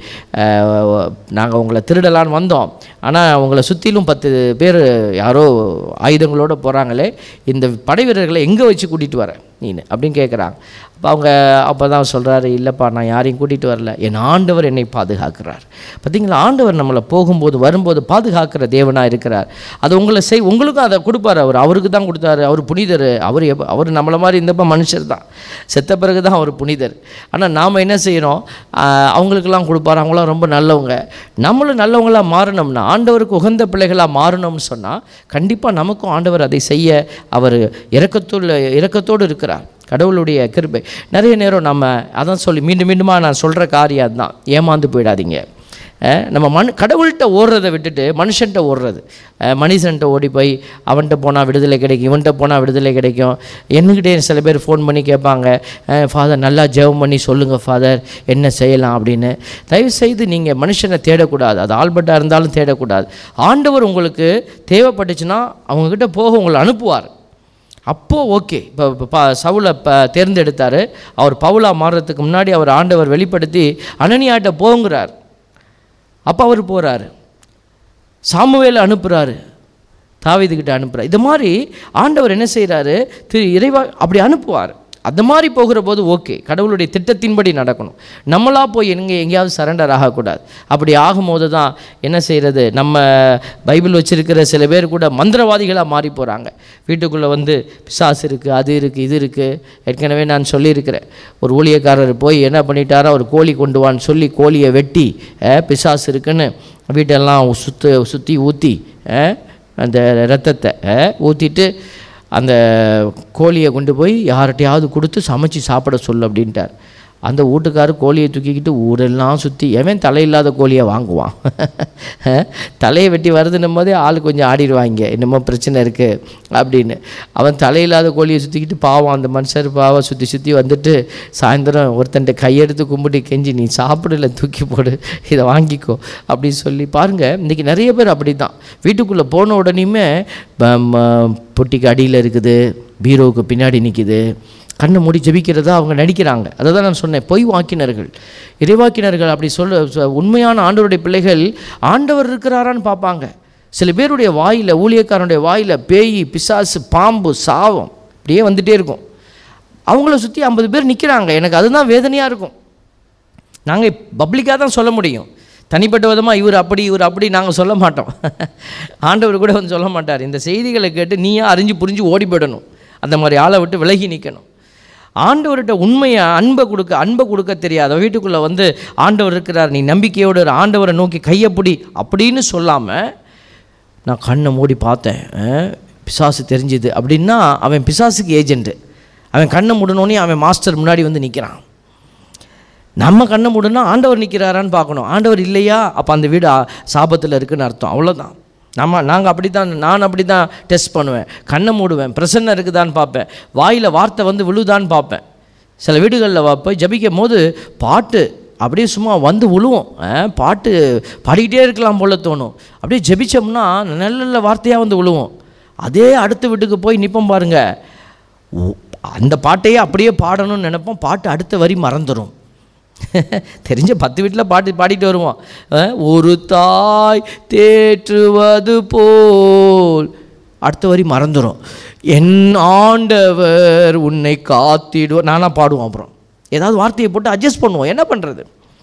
நாங்கள் உங்களை திருடலான்னு வந்தோம், ஆனால் உங்களை சுற்றிலும் 10 பேர் யாரோ ஆயுதங்களோடு போகிறாங்களே, இந்த படை வீரர்களை எங்கே வச்சு கூட்டிகிட்டு வரேன் நீனு அப்படின்னு கேட்குறாங்க. அப்போ தான் சொல்கிறாரு, இல்லைப்பா நான் யாரையும் கூட்டிகிட்டு வரல, என் ஆண்டவர் என்னை பாதுகாக்கிறார். பார்த்தீங்களா, ஆண்டவர் நம்மளை போகும்போது வரும்போது பாதுகாக்கிற தேவனாக இருக்கிறார். அது உங்களுக்கும் அதை கொடுப்பார். அவருக்கு தான் கொடுத்தாரு. அவர் புனிதர். அவர் நம்மளை மாதிரி இந்த மனுஷர் தான், செத்த பிறகு தான் அவர் புனிதர். ஆனால் நாம் என்ன செய்கிறோம், அவங்களுக்கெல்லாம் கொடுப்பார், அவங்களாம் ரொம்ப நல்லவங்க. நம்மளும் நல்லவங்களாக மாறணும்னா, ஆண்டவருக்கு உகந்த பிள்ளைகளாக மாறணும்னு சொன்னால் கண்டிப்பாக நமக்கும் ஆண்டவர் அதை செய்ய அவர் இரக்கத்தோடு இருக்கிறார். கடவுளுடைய கிருபை. நிறைய நேரம் நம்ம அதான் சொல்லி மீண்டும் நான் சொல்கிற காரியம் அதுதான், ஏமாந்து போயிடாதீங்க. நம்ம கடவுள்கிட்ட ஓடுறதை விட்டுட்டு மனுஷன்ட்ட ஓடுறது. மனுஷன்ட்ட ஓடி போய் அவன்கிட்ட போனால் விடுதலை கிடைக்கும், இவன்கிட்ட போனால் விடுதலை கிடைக்கும். என்கிட்டே சில பேர் ஃபோன் பண்ணி கேட்பாங்க, ஃபாதர் நல்லா ஜெபம் பண்ணி சொல்லுங்கள் ஃபாதர், என்ன செய்யலாம் அப்படின்னு. தயவுசெய்து நீங்கள் மனுஷனை தேடக்கூடாது, அது ஆல்பர்ட்டாக இருந்தாலும் தேடக்கூடாது. ஆண்டவர் உங்களுக்கு தேவைப்பட்டுச்சுன்னா அவங்கக்கிட்ட போக உங்களை அனுப்புவார். அப்போது ஓகே. இப்போ சவுலை தேர்ந்தெடுத்தார். அவர் பவுலா மாறுறதுக்கு முன்னாடி அவர் ஆண்டவர் வெளிப்படுத்தி அனனியாட்ட போங்கிறார். அப்போ அவர் போகிறாரு. சாமுவேலை அனுப்புகிறாரு, தாவீதுகிட்ட அனுப்புகிறார். இது மாதிரி ஆண்டவர் என்ன செய்கிறாரு, இறைவா அப்படி அனுப்புவார். அந்த மாதிரி போகிற போது ஓகே, கடவுளுடைய திட்டத்தின்படி நடக்கணும். நம்மளாக போய் எங்கேயாவது சரண்டர் ஆகக்கூடாது. அப்படி ஆகும்போது தான் என்ன செய்கிறது, நம்ம பைபிள் வச்சுருக்கிற சில பேர் கூட மந்திரவாதிகளாக மாறி போகிறாங்க. வீட்டுக்குள்ளே வந்து பிசாசு இருக்குது, அது இருக்குது, இது இருக்குது. ஏற்கனவே நான் சொல்லியிருக்கிறேன், ஒரு ஊழியக்காரர் போய் என்ன பண்ணிட்டாரோ, ஒரு கோழி கொண்டு வான்னு சொல்லி கோழியை வெட்டி பிசாசு இருக்குன்னு வீட்டெல்லாம் சுற்றி ஊற்றி அந்த இரத்தத்தை ஊற்றிட்டு அந்த கோழியை கொண்டு போய் யார்கிட்டையாவது கொடுத்து சமைச்சு சாப்பிட சொல்லு அப்படின்ட்டார். அந்த வீட்டுக்காரர் கோழியை தூக்கிக்கிட்டு ஊரெல்லாம் சுற்றி, எவன் தலையில்லாத கோழியை வாங்குவான்? தலையை வெட்டி வருதுன்னும் போதே ஆள் கொஞ்சம் ஆடிடுவாங்க, என்னமோ பிரச்சனை இருக்குது அப்படின்னு. அவன் தலையில்லாத கோழியை சுற்றிக்கிட்டு பாவம், அந்த மனுஷர் பாவம் சுற்றி வந்துட்டு சாயந்தரம் ஒருத்தன்ட்ட கையெடுத்து கும்பிட்டு கெஞ்சி, நீ சாப்பிடல தூக்கி போடு, இதை வாங்கிக்கோ அப்படின்னு சொல்லி. பாருங்கள், இன்றைக்கி நிறைய பேர் அப்படி தான். வீட்டுக்குள்ளே போன உடனேயுமே பொட்டிக்கு அடியில் இருக்குது, பீரோவுக்கு பின்னாடி நிற்கிது, கண்ணை மூடி ஜெபிக்கிறதா அவங்க நடிக்கிறாங்க. அதை தான் நான் சொன்னேன், பொய் வாக்கினர்கள், இறைவாக்கினர்கள். அப்படி உண்மையான ஆண்டவருடைய பிள்ளைகள் ஆண்டவர் இருக்கிறாரான்னு பார்ப்பாங்க. சில பேருடைய வாயில், ஊழியக்காரனுடைய வாயில் பேய், பிசாசு, பாம்பு, சாவம் இப்படியே வந்துகிட்டே இருக்கும். அவங்கள சுற்றி 50 பேர் நிற்கிறாங்க. எனக்கு அதுதான் வேதனையாக இருக்கும். நாங்கள் பப்ளிக்காக தான் சொல்ல முடியும், தனிப்பட்ட விதமாக இவர் அப்படி நாங்கள் சொல்ல மாட்டோம். ஆண்டவர் கூட வந்து சொல்ல மாட்டார். இந்த செய்திகளை கேட்டு நீயா அறிஞ்சு புரிஞ்சு ஓடி போயிடணும், அந்த மாதிரி ஆளை விட்டு விலகி நிற்கணும். ஆண்டவர்கிட்ட உண்மையை அன்பை கொடுக்க தெரியாத வீட்டுக்குள்ளே வந்து ஆண்டவர் இருக்கிறார், நீ நம்பிக்கையோடு ஆண்டவரை நோக்கி கையப்பிடி அப்படின்னு சொல்லாமல், நான் கண்ணை மூடி பார்த்தேன் பிசாசு தெரிஞ்சுது அப்படின்னா அவன் பிசாசுக்கு ஏஜென்ட்டு. அவன் கண்ணை மூடனோடனே அவன் மாஸ்டர் முன்னாடி வந்து நிற்கிறான். நம்ம கண்ணை மூடனா ஆண்டவர் நிற்கிறாரான்னு பார்க்கணும். ஆண்டவர் இல்லையா, அப்போ அந்த வீடு சாபத்தில் இருக்குதுன்னு அர்த்தம். அவ்வளோதான். நாங்கள் நான் அப்படி தான் டெஸ்ட் பண்ணுவேன். கண்ணை மூடுவேன், பிரசன்னம் இருக்குதான்னு பார்ப்பேன், வாயில் வார்த்தை வந்து விழுதான்னு பார்ப்பேன். சில வீடுகளில் போய் ஜபிக்கும் போது பாட்டு அப்படியே சும்மா வந்து விழுவோம். பாட்டு பாடிக்கிட்டே இருக்கலாம் போல தோணும். அப்படியே ஜெபிச்சோம்னா நல்ல நல்ல வார்த்தையாக வந்து விழுவோம். அதே அடுத்த வீட்டுக்கு போய் நிற்போம் பாருங்க, அந்த பாட்டையே அப்படியே பாடணும்னு நினைப்போம். பாட்டு அடுத்த வரி மறந்துடும். தெரிஞ்ச 10 வீட்டில் பாட்டு பாடிட்டு வருவோம். ஒரு தாய் தேற்றுவது போல் அடுத்த வரி மறந்துடும். என் ஆண்டவர் உன்னை காத்திடுவோம் நானாக பாடுவோம். அப்புறம் ஏதாவது வார்த்தையை போட்டு அட்ஜஸ்ட் பண்ணுவோம். என்ன பண்ணுறது?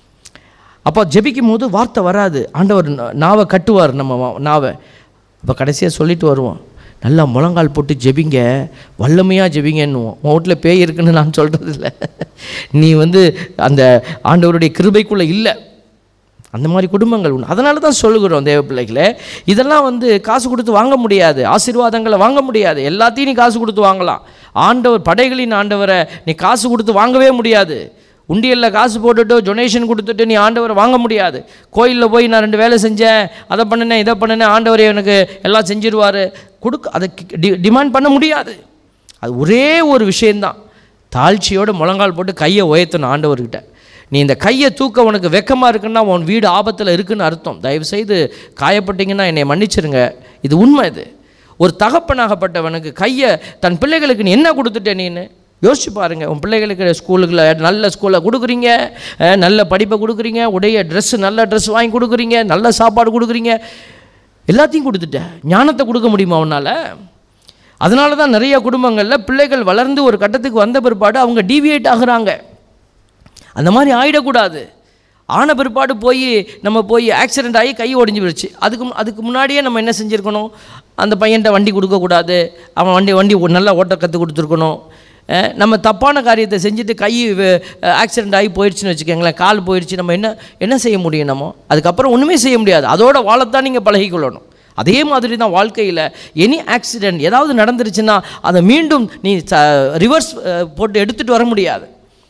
அப்போ ஜெபிக்கும் போது வார்த்தை வராது. ஆண்டவர் நாவை கட்டுவார் நம்ம நாவை. அப்போ கடைசியாக சொல்லிட்டு வருவோம், நல்லா முழங்கால் போட்டு ஜெபிங்க, வல்லமையாக ஜெபிங்கன்னுவோம். உன் வீட்டில் பேய் இருக்குன்னு நான் சொல்கிறது இல்லை. நீ அந்த ஆண்டவருடைய கிருபைக்குள்ளே இல்லை. அந்த மாதிரி குடும்பங்கள் உண்டு. அதனால தான் சொல்லுகிறோம் தேவ பிள்ளைகளே, இதெல்லாம் காசு கொடுத்து வாங்க முடியாது. ஆசீர்வாதங்களை வாங்க முடியாது. எல்லாத்தையும் நீ காசு கொடுத்து வாங்கலாம். ஆண்டவர், படைகளின் ஆண்டவரை நீ காசு கொடுத்து வாங்கவே முடியாது. உண்டியலில் காசு போட்டுட்டு டொனேஷன் கொடுத்துட்டு நீ ஆண்டவரை வாங்க முடியாது. கோயிலில் போய் நான் 2 வேலை செஞ்சேன், அதை பண்ணினேன், இதை பண்ணினேன், ஆண்டவரை எனக்கு எல்லாம் செஞ்சிருவார் அதை டிமாண்ட் பண்ண முடியாது. அது ஒரே ஒரு விஷயந்தான், தாழ்ச்சியோடு முழங்கால் போட்டு கையை உயர்த்தணும் ஆண்டவர்கிட்ட. நீ இந்த கையை தூக்க உனக்கு வெக்கமாக இருக்குன்னா உன் வீடு ஆபத்தில் இருக்குன்னு அர்த்தம். தயவுசெய்து காயப்பட்டீங்கன்னா என்னை மன்னிச்சிருங்க, இது உண்மை. இது ஒரு தகப்பனாகப்பட்டவனுக்கு கையை தன் பிள்ளைகளுக்கு நீ என்ன கொடுத்துட்டே நீன்னு யோசிச்சு பாருங்கள். உன் பிள்ளைகளுக்கு ஸ்கூலுக்குள்ள நல்ல ஸ்கூலில் கொடுக்குறீங்க, நல்ல படிப்பை கொடுக்குறீங்க, உடைய ட்ரெஸ்ஸு நல்ல ட்ரெஸ் வாங்கி கொடுக்குறீங்க, நல்ல சாப்பாடு கொடுக்குறீங்க, எல்லாத்தையும் கொடுத்துட்ட. ஞானத்தை கொடுக்க முடியுமா உன்னால்? அதனால தான் நிறைய குடும்பங்களில் பிள்ளைகள் வளர்ந்து ஒரு கட்டத்துக்கு வந்த பிற்பாடு அவங்க டீவியேட் ஆகுறாங்க. அந்த மாதிரி ஆகிடக்கூடாது. ஆன பிற்பாடு நம்ம போய் ஆக்சிடெண்ட் ஆகி கை ஒடிஞ்சு போயிடுச்சு. அதுக்கு முன்னாடியே நம்ம என்ன செஞ்சுருக்கணும்? அந்த பையன்கிட்ட வண்டி கொடுக்கக்கூடாது, அவன் வண்டி நல்லா ஓட்ட கற்றுக் கொடுத்துருக்கணும். நம்ம தப்பான காரியத்தை செஞ்சுட்டு கை ஆக்சிடெண்ட் ஆகி போயிடுச்சுன்னு வச்சுக்கோங்களேன், கால் போயிடுச்சு, நம்ம என்ன செய்ய முடியும்? நம்ம அதுக்கப்புறம் ஒன்றுமே செய்ய முடியாது. அதோட வாழத்தான் நீங்கள் பழகிக்கொள்ளணும். அதே மாதிரி தான் வாழ்க்கையில் எனி ஆக்சிடெண்ட் ஏதாவது நடந்துருச்சுன்னா அதை மீண்டும் நீ ரிவர்ஸ் போட்டு எடுத்துகிட்டு வர முடியாது.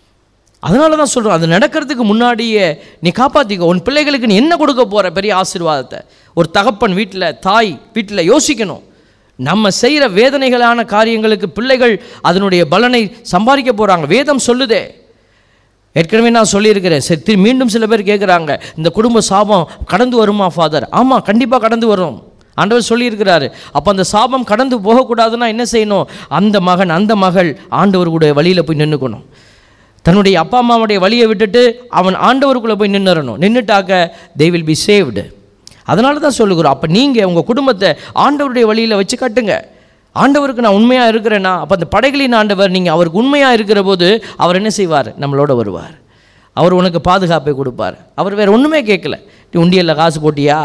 அதனால தான் சொல்கிறோம், அது நடக்கிறதுக்கு முன்னாடியே நீ காப்பாற்றிக்கோ. உன் பிள்ளைகளுக்கு நீ என்ன கொடுக்க போகிற பெரிய ஆசீர்வாதத்தை? ஒரு தகப்பன் வீட்டில், தாய் வீட்டில் யோசிக்கணும். நம்ம செய்கிற வேதனைகளான காரியங்களுக்கு பிள்ளைகள் அதனுடைய பலனை சம்பாதிக்க போகிறாங்க. வேதம் சொல்லுதே. ஏற்கனவே நான் சொல்லியிருக்கிறேன். சரி, மீண்டும் சில பேர் கேட்குறாங்க, இந்த குடும்ப சாபம் கடந்து வருமா ஃபாதர்? ஆமாம், கண்டிப்பாக கடந்து வரும். ஆண்டவர் சொல்லியிருக்கிறாரு. அப்போ அந்த சாபம் கடந்து போகக்கூடாதுன்னா என்ன செய்யணும்? அந்த மகன், அந்த மகள் ஆண்டவருடைய வழியில் போய் நின்றுக்கணும். தன்னுடைய அப்பா அம்மாவுடைய வழியை விட்டுட்டு அவன் ஆண்டவருக்குள்ளே போய் நின்றுறணும். நின்றுட்டாக்க they will be saved. அதனால தான் சொல்லுகிறோம், அப்போ நீங்கள் உங்கள் குடும்பத்தை ஆண்டவருடைய வழியில் வச்சு கட்டுங்க. ஆண்டவருக்கு நான் உண்மையாக இருக்கிறேன்னா, அப்போ அந்த படைகளின் ஆண்டவர், நீங்கள் அவருக்கு உண்மையாக இருக்கிற போது அவர் என்ன செய்வார்? நம்மளோட வருவார். அவர் உனக்கு பாதுகாப்பை கொடுப்பார். அவர் வேறு ஒன்றுமே கேட்கல. நீ உண்டியலில் காசு போட்டியா,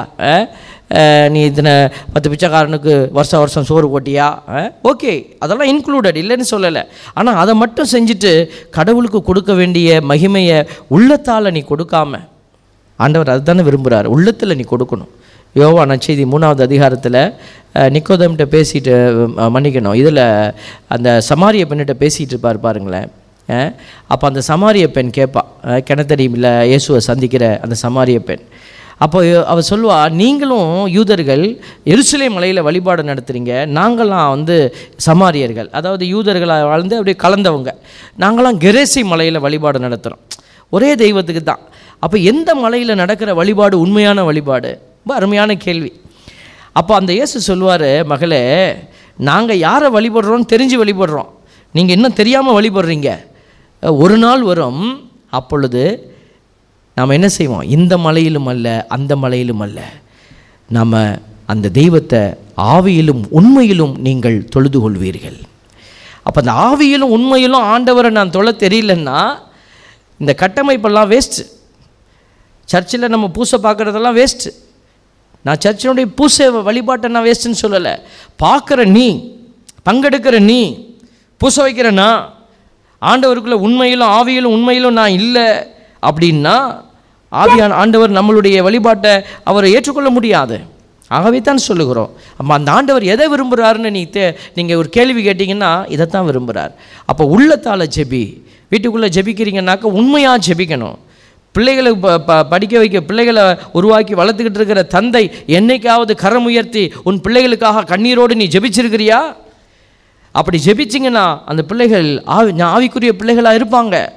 நீ இத்தனை 10 பிச்சைக்காரனுக்கு வருஷம் சோறு போட்டியா, ஓகே, அதெல்லாம் இன்க்ளூடட், இல்லைன்னு சொல்லலை. ஆனால் அதை மட்டும் செஞ்சுட்டு கடவுளுக்கு கொடுக்க வேண்டிய மகிமையை உள்ளத்தால் நீ கொடுக்காம, ஆண்டவர் அதுதானே விரும்புகிறார், உள்ளத்தில் நீ கொடுக்கணும். யோவான் நற்செய்தி 3வது அதிகாரத்தில் நிக்கோதேம்கிட்ட பேசிட்டு, மன்னிக்கணும், இதில் அந்த சமாரிய பெண்ணிட்ட பேசிகிட்டு இருப்பார் பாருங்களேன். அப்போ அந்த சமாரிய பெண் கேட்பா, கிணத்தடியில் இயேசுவை சந்திக்கிற அந்த சமாரிய பெண். அப்போ அவள் சொல்லுவா, நீங்களும் யூதர்கள் எருசலேம் மலையில் வழிபாடு நடத்துகிறீங்க, நாங்களாம் சமாரியர்கள், அதாவது யூதர்களாக வாழ்ந்து அப்படியே கலந்தவங்க, நாங்களாம் கெரேசி மலையில் வழிபாடு நடத்துகிறோம், ஒரே தெய்வத்துக்கு தான். அப்போ எந்த மலையில் நடக்கிற வழிபாடு உண்மையான வழிபாடு? ரொம்ப அருமையான கேள்வி. அப்போ அந்த இயேசு சொல்லுவார், மகளே, நாங்கள் யாரை வழிபடுறோன்னு தெரிஞ்சு வழிபடுறோம், நீங்கள் இன்னும் தெரியாமல் வழிபடுறீங்க. ஒரு நாள் வரும், அப்பொழுது நாம் என்ன செய்வோம்? இந்த மலையிலும் அல்ல, அந்த மலையிலும் அல்ல, நாம் அந்த தெய்வத்தை ஆவியிலும் உண்மையிலும் நீங்கள் தொழுது கொள்வீர்கள். அப்போ அந்த ஆவியிலும் உண்மையிலும் ஆண்டவரை நான் தொழ தெரியலன்னா இந்த கட்டமைப்பெல்லாம் வேஸ்ட்டு. சர்ச்சில் நம்ம பூசை பார்க்குறதெல்லாம் வேஸ்ட்டு. நான் சர்ச்சினுடைய பூசை வழிபாட்டை நான் வேஸ்ட்டுன்னு சொல்லலை. பார்க்குற நீ, பங்கெடுக்கிற நீ, பூசை வைக்கிற நான், ஆண்டவருக்குள்ளே உண்மையிலும் ஆவியிலும் உண்மையிலும் நான் இல்லை அப்படின்னா ஆவியான ஆண்டவர் நம்மளுடைய வழிபாட்டை அவரை ஏற்றுக்கொள்ள முடியாது. ஆகவே தான் சொல்லுகிறோம், அப்போ அந்த ஆண்டவர் எதை விரும்புகிறாருன்னு நீங்கள் ஒரு கேள்வி கேட்டிங்கன்னா இதைத்தான் விரும்புகிறார். அப்போ உள்ளத்தால் ஜெபி. வீட்டுக்குள்ளே ஜெபிக்கிறீங்கன்னாக்க உண்மையாக ஜெபிக்கணும். பிள்ளைகளை படிக்க வைக்க, பிள்ளைகளை உருவாக்கி வளர்த்துக்கிட்டு இருக்கிற தந்தை என்னைக்காவது கரம் உயர்த்தி உன் பிள்ளைகளுக்காக கண்ணீரோடு நீ ஜெபிச்சிருக்கிறியா? அப்படி ஜெபிச்சிங்கன்னா அந்த பிள்ளைகள் ஆவிக்குரிய பிள்ளைகளாக இருப்பாங்க.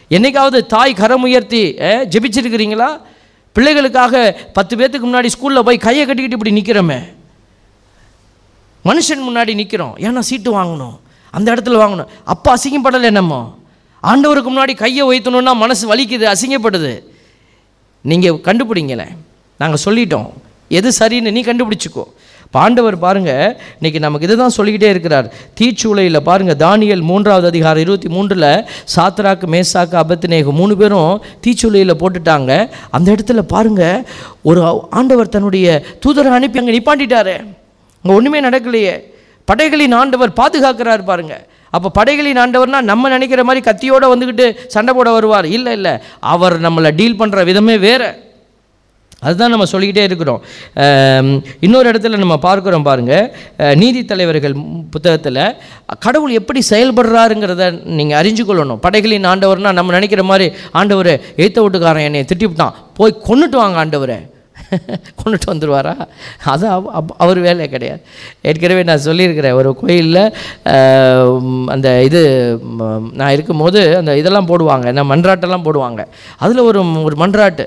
என்னைக்காவது தாய் கரம் உயர்த்தி ஜெபிச்சிருக்கிறீங்களா? பிள்ளைகளுக்காக 10 பேர்த்துக்கு முன்னாடி ஸ்கூலில் போய் கையை கட்டிக்கிட்டு இப்படி நிற்கிறோமே, மனுஷன் முன்னாடி நிற்கிறோம், ஏன்னா சீட்டு வாங்கணும், அந்த இடத்துல வாங்கணும். அப்போ அசிங்கப்படலை என்னமோ? ஆண்டவருக்கு முன்னாடி கையை உயர்த்தணுன்னா மனசு வலிக்குது, அசிங்கப்படுது. நீங்கள் கண்டுபிடிங்களேன், நாங்கள் சொல்லிட்டோம் எது சரின்னு, நீ கண்டுபிடிச்சிக்கோ. இப்போ ஆண்டவர் பாருங்கள், இன்றைக்கி நமக்கு இதை தான் சொல்லிக்கிட்டே இருக்கிறார். தீச்சூளையில் பாருங்கள், தானியேல் 3வது அதிகாரம் 23 சாத்ராக்கு, மேசாக்கு, அபேத்நேகோ 3 பேரும் தீச்சூளையில் போட்டுட்டாங்க. அந்த இடத்துல பாருங்கள், ஒரு ஆண்டவர் தன்னுடைய தூதரை அனுப்பி அங்கே நிப்பாட்டிட்டாரு. அங்கே ஒன்றுமே நடக்கலையே. படைகளின் ஆண்டவர் பாதுகாக்கிறார் பாருங்கள். அப்போ படைகளின் ஆண்டவர்னா நம்ம நினைக்கிற மாதிரி கத்தியோடு வந்துக்கிட்டு சண்டை போட வருவார், இல்லை இல்லை. அவர் நம்மளை டீல் பண்ணுற விதமே வேறு. அதுதான் நம்ம சொல்லிக்கிட்டே இருக்கிறோம். இன்னொரு இடத்துல நம்ம பார்க்குறோம் பாருங்கள், நீதித்தலைவர்கள் புத்தகத்தில் கடவுள் எப்படி செயல்படுறாருங்கிறத நீங்கள் அறிஞ்சு கொள்ளணும். படைகளின் ஆண்டவர்னால் நம்ம நினைக்கிற மாதிரி ஆண்டவரை எய்த்த வீட்டுக்காரன் என்னை திட்டிவிட்டான், போய் கொண்டுட்டு வாங்க ஆண்டவரை, கொண்டுட்டு வந்துடுவாரா? அது அவர் வேலை கிடையாது. ஏற்கனவே நான் சொல்லியிருக்கிறேன், ஒரு கோயிலில் அந்த இது நான் இருக்கும்போது அந்த இதெல்லாம் போடுவாங்க, நான் மன்றாட்டெல்லாம் போடுவாங்க. அதில் ஒரு மன்றாட்டு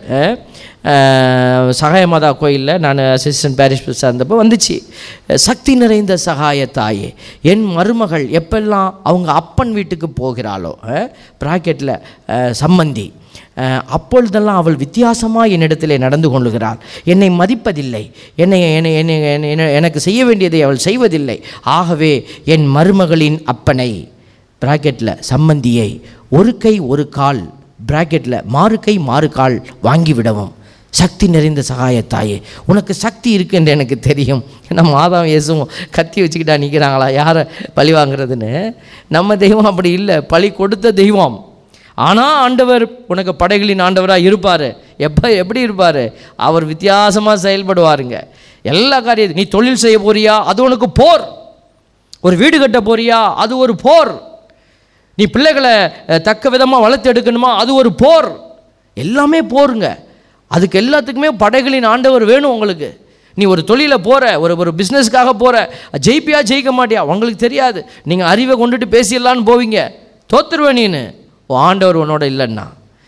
சகாய மாதா கோயிலில் நான் அசிஸ்டன்ட் பேரிஷ் பிரிஸ்டாக இருந்தப்போ வந்துச்சு. சக்தி நிறைந்த சகாய தாயே, என் மருமகள் எப்பெல்லாம் அவங்க அப்பன் வீட்டுக்கு போகிறாளோ, ப்ராக்கெட்டில் சம்மந்தி, அப்பொழுதெல்லாம் அவள் வித்தியாசமாக என்னிடத்திலே நடந்து கொள்ளுகிறாள், என்னை மதிப்பதில்லை, எனக்கு செய்ய வேண்டியதை அவள் செய்வதில்லை. ஆகவே என் மருமகளின் அப்பனை, ப்ராக்கெட்டில் சம்மந்தியை, ஒரு கை ஒரு கால், ப்ராக்கெட்டில் மாறு கை மாறு கால் வாங்கிவிடவும். சக்தி நிறைந்த சகாயத்தாயே, உனக்கு சக்தி இருக்குது என்று எனக்கு தெரியும். நம்ம மாதாவும் இயேசுவும் கத்தி வச்சுக்கிட்டா நிற்கிறாங்களா யாரை பழி வாங்குறதுன்னு? நம்ம தெய்வம் அப்படி இல்லை, பழி கொடுத்த தெய்வம். ஆனால் ஆண்டவர் உனக்கு படைகளின் ஆண்டவராக இருப்பார். எப்படி இருப்பார்? அவர் வித்தியாசமாக செயல்படுவாருங்க. எல்லா காரியத்தையும், நீ தொழில் செய்ய போறியா, அது உனக்கு போர். ஒரு வீடு கட்ட போறியா, அது ஒரு போர். நீ பிள்ளைகளை தக்க விதமாக வளர்த்து எடுக்கணுமா, அது ஒரு போர். எல்லாமே போருங்க. அதுக்கு எல்லாத்துக்குமே படைகளின் ஆண்டவர் வேணும் உங்களுக்கு. நீ ஒரு தொழிலை போகிற, ஒரு பிஸ்னஸ்க்காக போகிற, ஜெயிப்பியா ஜெயிக்க மாட்டியா உங்களுக்கு தெரியாது. நீங்கள் அறிவை கொண்டுட்டு பேசிடலான்னு போவீங்க, தோத்துருவேன் நீன்னு. ஆண்டவர் உன்னோட இல்லைன்னா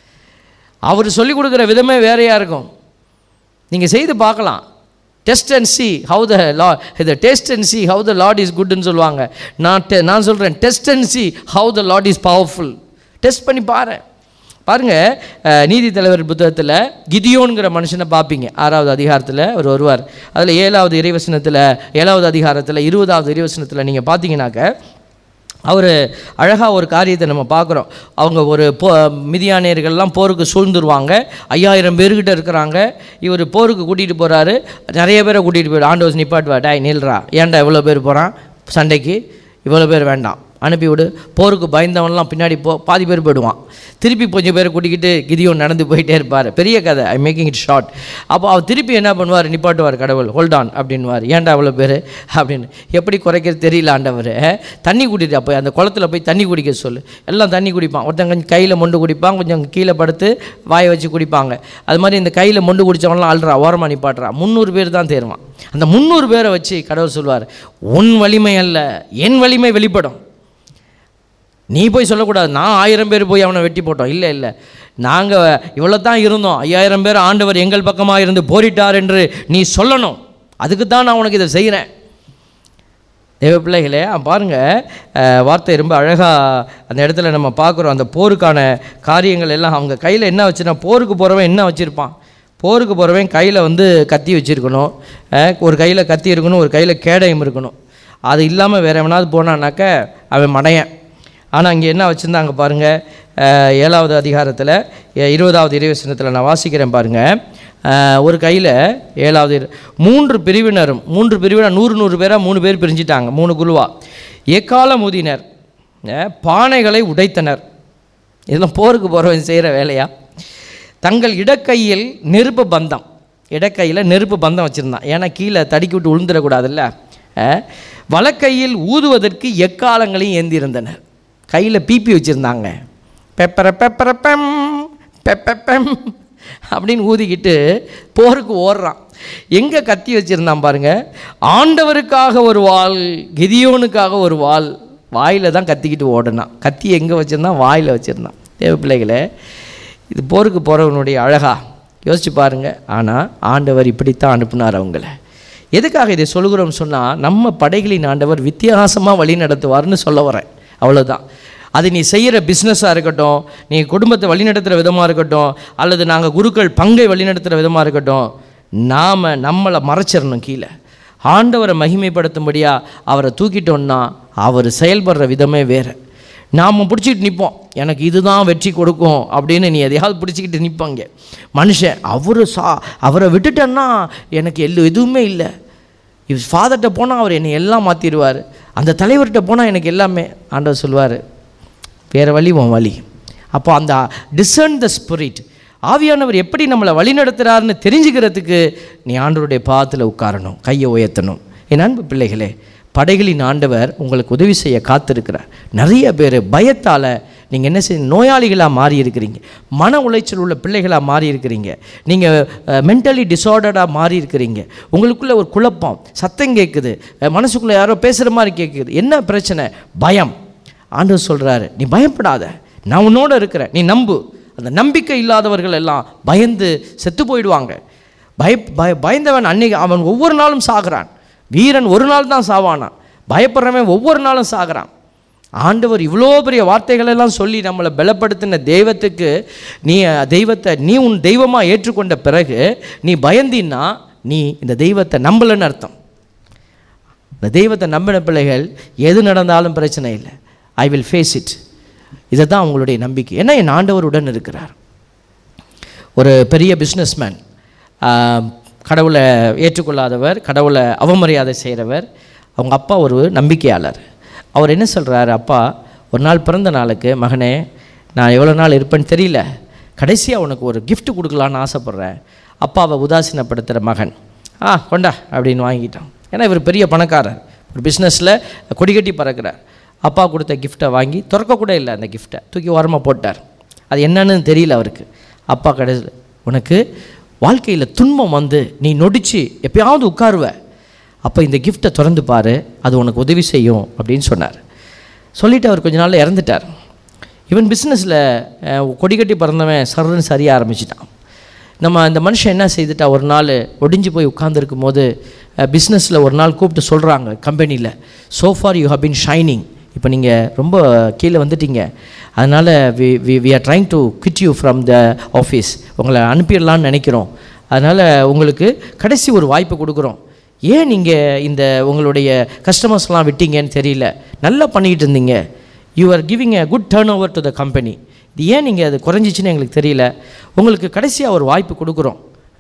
அவர் சொல்லிக் கொடுக்குற விதமே வேறையாக இருக்கும். நீங்கள் செய்து பார்க்கலாம். Taste and see how the Lord, இது taste and see how the Lord is குட்னு சொல்லுவாங்க. நான் சொல்கிறேன் taste and see how the Lord is powerful. Taste பண்ணி பாருங்கள். நீதித்தலைவர் புத்தகத்தில் கிதியோனுங்கிற மனுஷனை பார்ப்பீங்க. 6வது அதிகாரத்தில் அவர் வருவார். அதில் 7வது இறைவசனத்தில், 7வது அதிகாரத்தில் 20வது இறைவசனத்தில் நீங்கள் பார்த்தீங்கன்னாக்க அவர் அழகாக ஒரு காரியத்தை நம்ம பார்க்குறோம். அவங்க ஒரு மிதியானியர்கள்லாம் போருக்கு சூழ்ந்துருவாங்க. 5000 பேர்கிட்ட இருக்கிறாங்க. இவர் போருக்கு கூட்டிகிட்டு போகிறாரு. நிறைய பேரை கூட்டிகிட்டு போய்டு. ஆண்டவர் நிப்பாட்டுவா, டாய் நில்றா, ஏன்டா இவ்வளோ பேர் போகிறான் சண்டைக்கு, இவ்வளோ பேர் வேண்டாம், அனுப்பிவிடு. போருக்கு பயந்தவன்லாம் பின்னாடி பாதி பேர் போயிடுவான். திருப்பி கொஞ்சம் பேரை கூட்டிக்கிட்டு கிதியோன் நடந்து போயிட்டே இருப்பார். பெரிய கதை, ஐ மேக்கிங் இட் ஷார்ட். அப்போ அவர் திருப்பி என்ன பண்ணுவார், நிப்பாட்டுவார். கடவுள் ஹோல்ட் ஆன் அப்படின்வார். ஏன்டா அவ்வளோ பேர் அப்படின்னு. எப்படி குறைக்கிறது தெரியல ஆண்டவர். தண்ணி குடிட்டு போய் அந்த குளத்தில் போய் தண்ணி குடிக்க சொல்லு. எல்லாம் தண்ணி குடிப்பான். ஒருத்தன் கொஞ்சம் கையில் மொண்டு குடிப்பான், கொஞ்சம் கீழே படுத்து வாயை வச்சு குடிப்பாங்க. அது மாதிரி இந்த கையில் மொண்டு குடித்தவங்களாம் அல்றா, ஓரமாக நிப்பாட்டுறா. 300 பேர் தான் தேருவான். அந்த 300 பேரை வச்சு கடவுள் சொல்வார், உன் வலிமை அல்ல என் வலிமை வெளிப்படும். நீ போய் சொல்லக்கூடாது, நான் 1000 பேர் போய் அவனை வெட்டி போட்டோம். இல்லை இல்லை, நாங்கள் இவ்வளோ தான் இருந்தோம், 5000 பேர் ஆண்டவர் எங்கள் பக்கமாக இருந்து போரிட்டார் என்று நீ சொல்லணும். அதுக்கு தான் நான் உனக்கு இதை செய்கிறேன். தேவ பிள்ளைகளே, பாருங்கள், வார்த்தை ரொம்ப அழகாக அந்த இடத்துல நம்ம பார்க்குறோம். அந்த போருக்கான காரியங்கள் எல்லாம் அவங்க கையில் என்ன வச்சுனா, போருக்கு போகிறவன் என்ன வச்சுருப்பான், போருக்கு போகிறவன் கையில் கத்தி வச்சுருக்கணும். ஒரு கையில் கத்தி இருக்கணும், ஒரு கையில் கேடயம் இருக்கணும். அது இல்லாமல் வேறு எவனாவது போனான்னாக்க அவன் மடையன். ஆனால் அங்கே என்ன வச்சுருந்தாங்க பாருங்கள். 7வது அதிகாரத்தில் 20வது இறைவசனத்தில் நான் வாசிக்கிறேன் பாருங்கள். ஒரு கையில் 7வது 3 பிரிவினரும் 3 பிரிவினர் 100 பேராக 3 பேர் பிரிஞ்சிட்டாங்க. 3 குழுவா. எக்காலம் ஊதினர், பானைகளை உடைத்தனர். இதெல்லாம் போருக்கு போகிறவன் செய்கிற வேலையா? தங்கள் இடக்கையில் நெருப்பு பந்தம், இடக்கையில் நெருப்பு பந்தம் வச்சுருந்தான். ஏன்னா கீழே தடுக்கி விட்டு விழுந்துடக்கூடாதுல்ல. வலக்கையில் ஊதுவதற்கு எக்காலங்களையும் ஏந்தியிருந்தனர். கையில் பிபி வச்சுருந்தாங்க. பெப்பர பெப்பர பெம் பெப்பெப்பெம் அப்படின்னு ஊதிக்கிட்டு போருக்கு ஓடுறான். எங்கே கத்தி வச்சுருந்தான் பாருங்கள். ஆண்டவருக்காக ஒரு வாள், கிதியோனுக்காக ஒரு வாள். வாயில் தான் கத்திக்கிட்டு ஓடினான். கத்தி எங்கே வச்சுருந்தான்? வாயில் வச்சுருந்தான். தேவ பிள்ளைகளே, இது போருக்கு போகிறவனுடைய அழகா யோசிச்சு பாருங்கள். ஆனால் ஆண்டவர் இப்படித்தான் அனுப்புனார் அவங்கள. எதுக்காக இதை சொல்கிறோம்னு சொன்னால், நம்ம படைகளின் ஆண்டவர் வித்தியாசமாக வழி நடத்துவார்னு சொல்ல வரேன், அவ்வளோதான். அது நீ செய்கிற பிஸ்னஸாக இருக்கட்டும், நீ குடும்பத்தை வழிநடத்துகிற விதமாக இருக்கட்டும், அல்லது நாங்கள் குருக்கள் பங்கை வழிநடத்துகிற விதமாக இருக்கட்டும், நாம் நம்மளை மறைச்சிடணும். கீழே ஆண்டவரை மகிமைப்படுத்தும்படியாக அவரை தூக்கிட்டோன்னா அவர் செயல்படுற விதமே வேறு. நாம் பிடிச்சிக்கிட்டு நிற்போம், எனக்கு இதுதான் வெற்றி கொடுக்கும் அப்படின்னு. நீ எதையாவது பிடிச்சிக்கிட்டு நிற்பாங்க. மனுஷன் அவரை விட்டுட்டேன்னா எனக்கு எதுவுமே இல்லை. ஃபாதர்கிட்ட போனால் அவர் என்னை எல்லாம் மாற்றிடுவார், அந்த தலைவர்கிட்ட போனால் எனக்கு எல்லாமே. ஆண்டவர் சொல்லுவார், வேறு வழி உன் வழி. அப்போ அந்த டிசர்ன் த ஸ்பிரிட், ஆவியானவர் எப்படி நம்மளை வழி நடத்துகிறாருன்னு தெரிஞ்சுக்கிறதுக்கு நீ ஆண்டவருடைய பாதத்தில் உட்காரணும், கையை உயர்த்தணும். என் அன்பு பிள்ளைகளே, படைகளின் ஆண்டவர் உங்களுக்கு உதவி செய்ய காத்திருக்கிறார். நிறைய பேர் பயத்தால் நீங்கள் என்ன செய்ய நோயாளிகளாக மாறி இருக்கிறீங்க, மன உளைச்சல் உள்ள பிள்ளைகளாக மாறி இருக்கிறீங்க, நீங்கள் மென்டலி டிஸார்டர்டாக மாறி இருக்கிறீங்க. உங்களுக்குள்ளே ஒரு குழப்பம், சத்தம் கேட்குது, மனசுக்குள்ளே யாரோ பேசுகிற மாதிரி கேட்குது. என்ன பிரச்சனை? பயம். ஆண்டவர் சொல்கிறாரு, நீ பயப்படாத, நான் உன்னோடு இருக்கிறேன், நீ நம்பு. அந்த நம்பிக்கை இல்லாதவர்கள் எல்லாம் பயந்து செத்து போயிடுவாங்க. பயந்தவன் அன்னைக்கு அவன் ஒவ்வொரு நாளும் சாகிறான். வீரன் ஒரு நாள் தான் சாவானான், பயப்படுறவன் ஒவ்வொரு நாளும் சாகிறான். ஆண்டவர் இவ்வளோ பெரிய வார்த்தைகளெல்லாம் சொல்லி நம்மளை பலப்படுத்தின தெய்வத்துக்கு நீ உன் தெய்வமாக ஏற்றுக்கொண்ட பிறகு நீ பயந்தின்னா நீ இந்த தெய்வத்தை நம்பலன்னு அர்த்தம். இந்த தெய்வத்தை நம்பின பிள்ளைகள் எது நடந்தாலும் பிரச்சனை இல்லை, ஐ வில் ஃபேஸ் இட். இதை தான் அவங்களுடைய நம்பிக்கை. ஏன்னா என் ஆண்டவருடன் இருக்கிறார். ஒரு பெரிய பிஸ்னஸ்மேன், கடவுளை ஏற்றுக்கொள்ளாதவர், கடவுளை அவமரியாதை செய்கிறவர். அவங்க அப்பா ஒரு நம்பிக்கையாளர். அவர் என்ன சொல்கிறார், அப்பா ஒரு நாள் பிறந்த நாளுக்கு, மகனே நான் எவ்வளோ நாள் இருப்பேன்னு தெரியல, கடைசியாக உனக்கு ஒரு gift கொடுக்கலான்னு ஆசைப்பட்றேன். அப்பாவை உதாசீனப்படுத்துகிற மகன், கொண்டா அப்படின்னு வாங்கிட்டான். ஏன்னா இவர் பெரிய பணக்காரர், ஒரு பிஸ்னஸில் கொடிகட்டி பறக்கிறார். அப்பா கொடுத்த கிஃப்ட்டை வாங்கி திறக்கக்கூட இல்லை, அந்த கிஃப்ட்டை தூக்கி ஓரமாக போட்டார். அது என்னன்னு தெரியல அவருக்கு. அப்பா கடைசியில், உனக்கு வாழ்க்கையில் துன்பம் வந்து நீ நொடிச்சு எப்பயாவது உட்காருவ, அப்போ இந்த கிஃப்ட்டை திறந்து பாரு, அது உனக்கு உதவி செய்யும் அப்படின்னு சொன்னார். சொல்லிவிட்டு அவர் கொஞ்ச நாளில் இறந்துட்டார். இவன் பிஸ்னஸில் கொடிகட்டி பறந்தவன் சர்ன்னு சரிய ஆரம்பிச்சிட்டான். இந்த மனுஷன் என்ன செய்துட்டா, ஒரு நாள் ஒடிஞ்சு போய் உட்கார்ந்துருக்கும் போது பிஸ்னஸில் ஒரு நாள் கூப்பிட்டு சொல்கிறாங்க கம்பெனியில், so far you have been shining, இப்போ நீங்கள் ரொம்ப கீழே வந்துட்டீங்க, அதனால் we are trying to quit you from the office, உங்களை அனுப்பிடலான்னு நினைக்கிறோம், அதனால் உங்களுக்கு கடைசி ஒரு வாய்ப்பு கொடுக்குறோம். ஏன் நீங்கள் இந்த உங்களுடைய கஸ்டமர்ஸ்லாம் விட்டீங்கன்னு தெரியல, நல்லா பண்ணிக்கிட்டு இருந்தீங்க, you are giving a good turnover to the company, இது ஏன் நீங்கள் அது குறைஞ்சிச்சின்னு எங்களுக்கு தெரியல, உங்களுக்கு கடைசியாக ஒரு வாய்ப்பு கொடுக்குறோம்,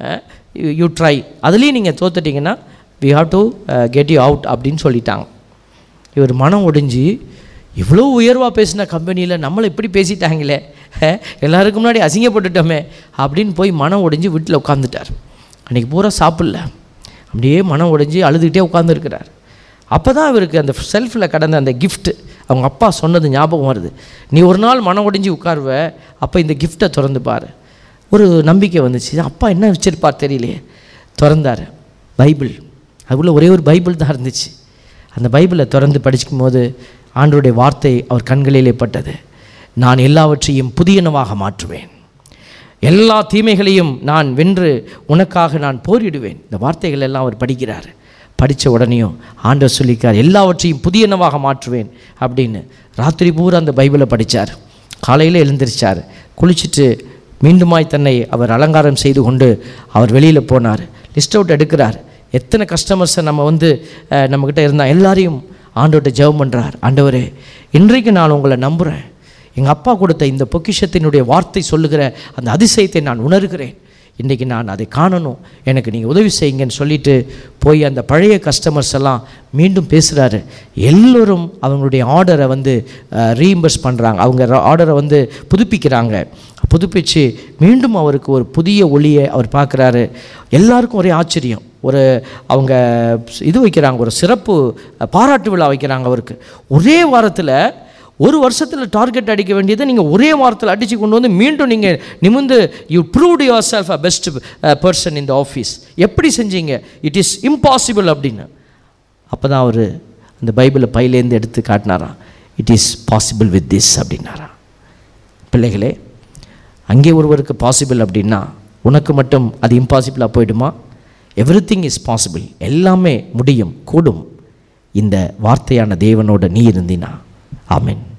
யூ ட்ரை, அதுலேயும் நீங்கள் தோத்துட்டிங்கன்னா we have to get you out அப்படின்னு சொல்லிட்டாங்க. இவர் மனம் ஒடிஞ்சு, இவ்வளோ உயர்வாக பேசின கம்பெனியில் நம்மளை இப்படி பேசிட்டாங்களே, எல்லாருக்கும் முன்னாடி அசிங்கப்பட்டுட்டோமே அப்படின்னு போய் மனம் ஒடிஞ்சு வீட்டில் உட்காந்துட்டார். அன்றைக்கி பூரா சாப்பிடல, அப்படியே மனம் ஒடிஞ்சு அழுதுகிட்டே உட்காந்துருக்கிறார். அப்போ தான் இவருக்கு அந்த செல்ஃபில் கடந்த அந்த கிஃப்ட்டு அவங்க அப்பா சொன்னது ஞாபகம் வருது. நீ ஒரு நாள் மனம் ஒடிஞ்சு உட்காருவ, அப்போ இந்த கிஃப்ட்டை திறந்து பாரு. ஒரு நம்பிக்கை வந்துச்சு. அப்பா என்ன வச்சிருப்பார் தெரியலையே. திறந்தார், பைபிள். அதுக்குள்ளே ஒரே ஒரு பைபிள் தான் இருந்துச்சு. அந்த பைபிளை திறந்து படிக்கும் போது ஆண்டவருடைய வார்த்தை அவர் கண்களிலே பட்டது. நான் எல்லாவற்றையும் புதியனவாக மாற்றுவேன், எல்லா தீமைகளையும் நான் வென்று உனக்காக நான் போரிடுவேன். இந்த வார்த்தைகள் எல்லாம் அவர் படிக்கிறார். படித்த உடனேயும் ஆண்டவர் சொல்லிக்கார், எல்லாவற்றையும் புதியனவாக மாற்றுவேன் அப்படின்னு. ராத்திரி பூரா அந்த பைபிளை படித்தார். காலையில் எழுந்திரிச்சார், குளிச்சுட்டு மீண்டுமாய் தன்னை அவர் அலங்காரம் செய்து கொண்டு அவர் வெளியில் போனார். லிஸ்ட் அவுட் எடுக்கிறார். எத்தனை கஸ்டமர்ஸை நம்மக்கிட்ட இருந்தால் எல்லாரையும் ஆண்டவர்கிட்ட ஜெபம் பண்ணுறார். ஆண்டவரே, இன்றைக்கு நான் உங்களை நம்புகிறேன், எங்கள் அப்பா கொடுத்த இந்த பொக்கிஷத்தினுடைய வார்த்தை சொல்லுகிற அந்த அதிசயத்தை நான் உணர்கிறேன், இன்றைக்கி நான் அதை காணணும், எனக்கு நீங்கள் உதவி செய்யுங்கன்னு சொல்லிவிட்டு போய் அந்த பழைய கஸ்டமர்ஸ் எல்லாம் மீண்டும் பேசுகிறாரு. எல்லோரும் அவங்களுடைய ஆர்டரை ரீஇம்பர்ஸ் பண்ணுறாங்க, அவங்க ஆர்டரை புதுப்பிக்கிறாங்க. புதுப்பிச்சு மீண்டும் அவருக்கு ஒரு புதிய ஒளியை அவர் பார்க்குறாரு. எல்லாருக்கும் ஒரே ஆச்சரியம். அவங்க இது வைக்கிறாங்க, ஒரு சிறப்பு பாராட்டு விழா வைக்கிறாங்க அவருக்கு. ஒரே வாரத்தில், ஒரு வருஷத்தில் டார்கெட் அடிக்க வேண்டியதை நீங்கள் ஒரே வாரத்தில் அடித்து கொண்டு வந்து மீண்டும் நீங்கள் நிமிர்ந்து you proved yourself a best person in the office. எப்படி செஞ்சீங்க? இட் இஸ் இம்பாசிபிள் அப்படின்னு. அப்போ தான் அவர் அந்த பைபிளை பையிலேருந்து எடுத்து காட்டினாராம். It is possible with this அப்படின்னாராம். பிள்ளைகளே, அங்கே ஒருவருக்கு பாசிபிள் அப்படின்னா உனக்கு மட்டும் அது இம்பாசிபிளாக போயிடுமா? Everything is possible. எல்லாமே முடியும், கூடும். இந்த வார்த்தையான தேவனோட நீ இருந்தினா. ஆமென்.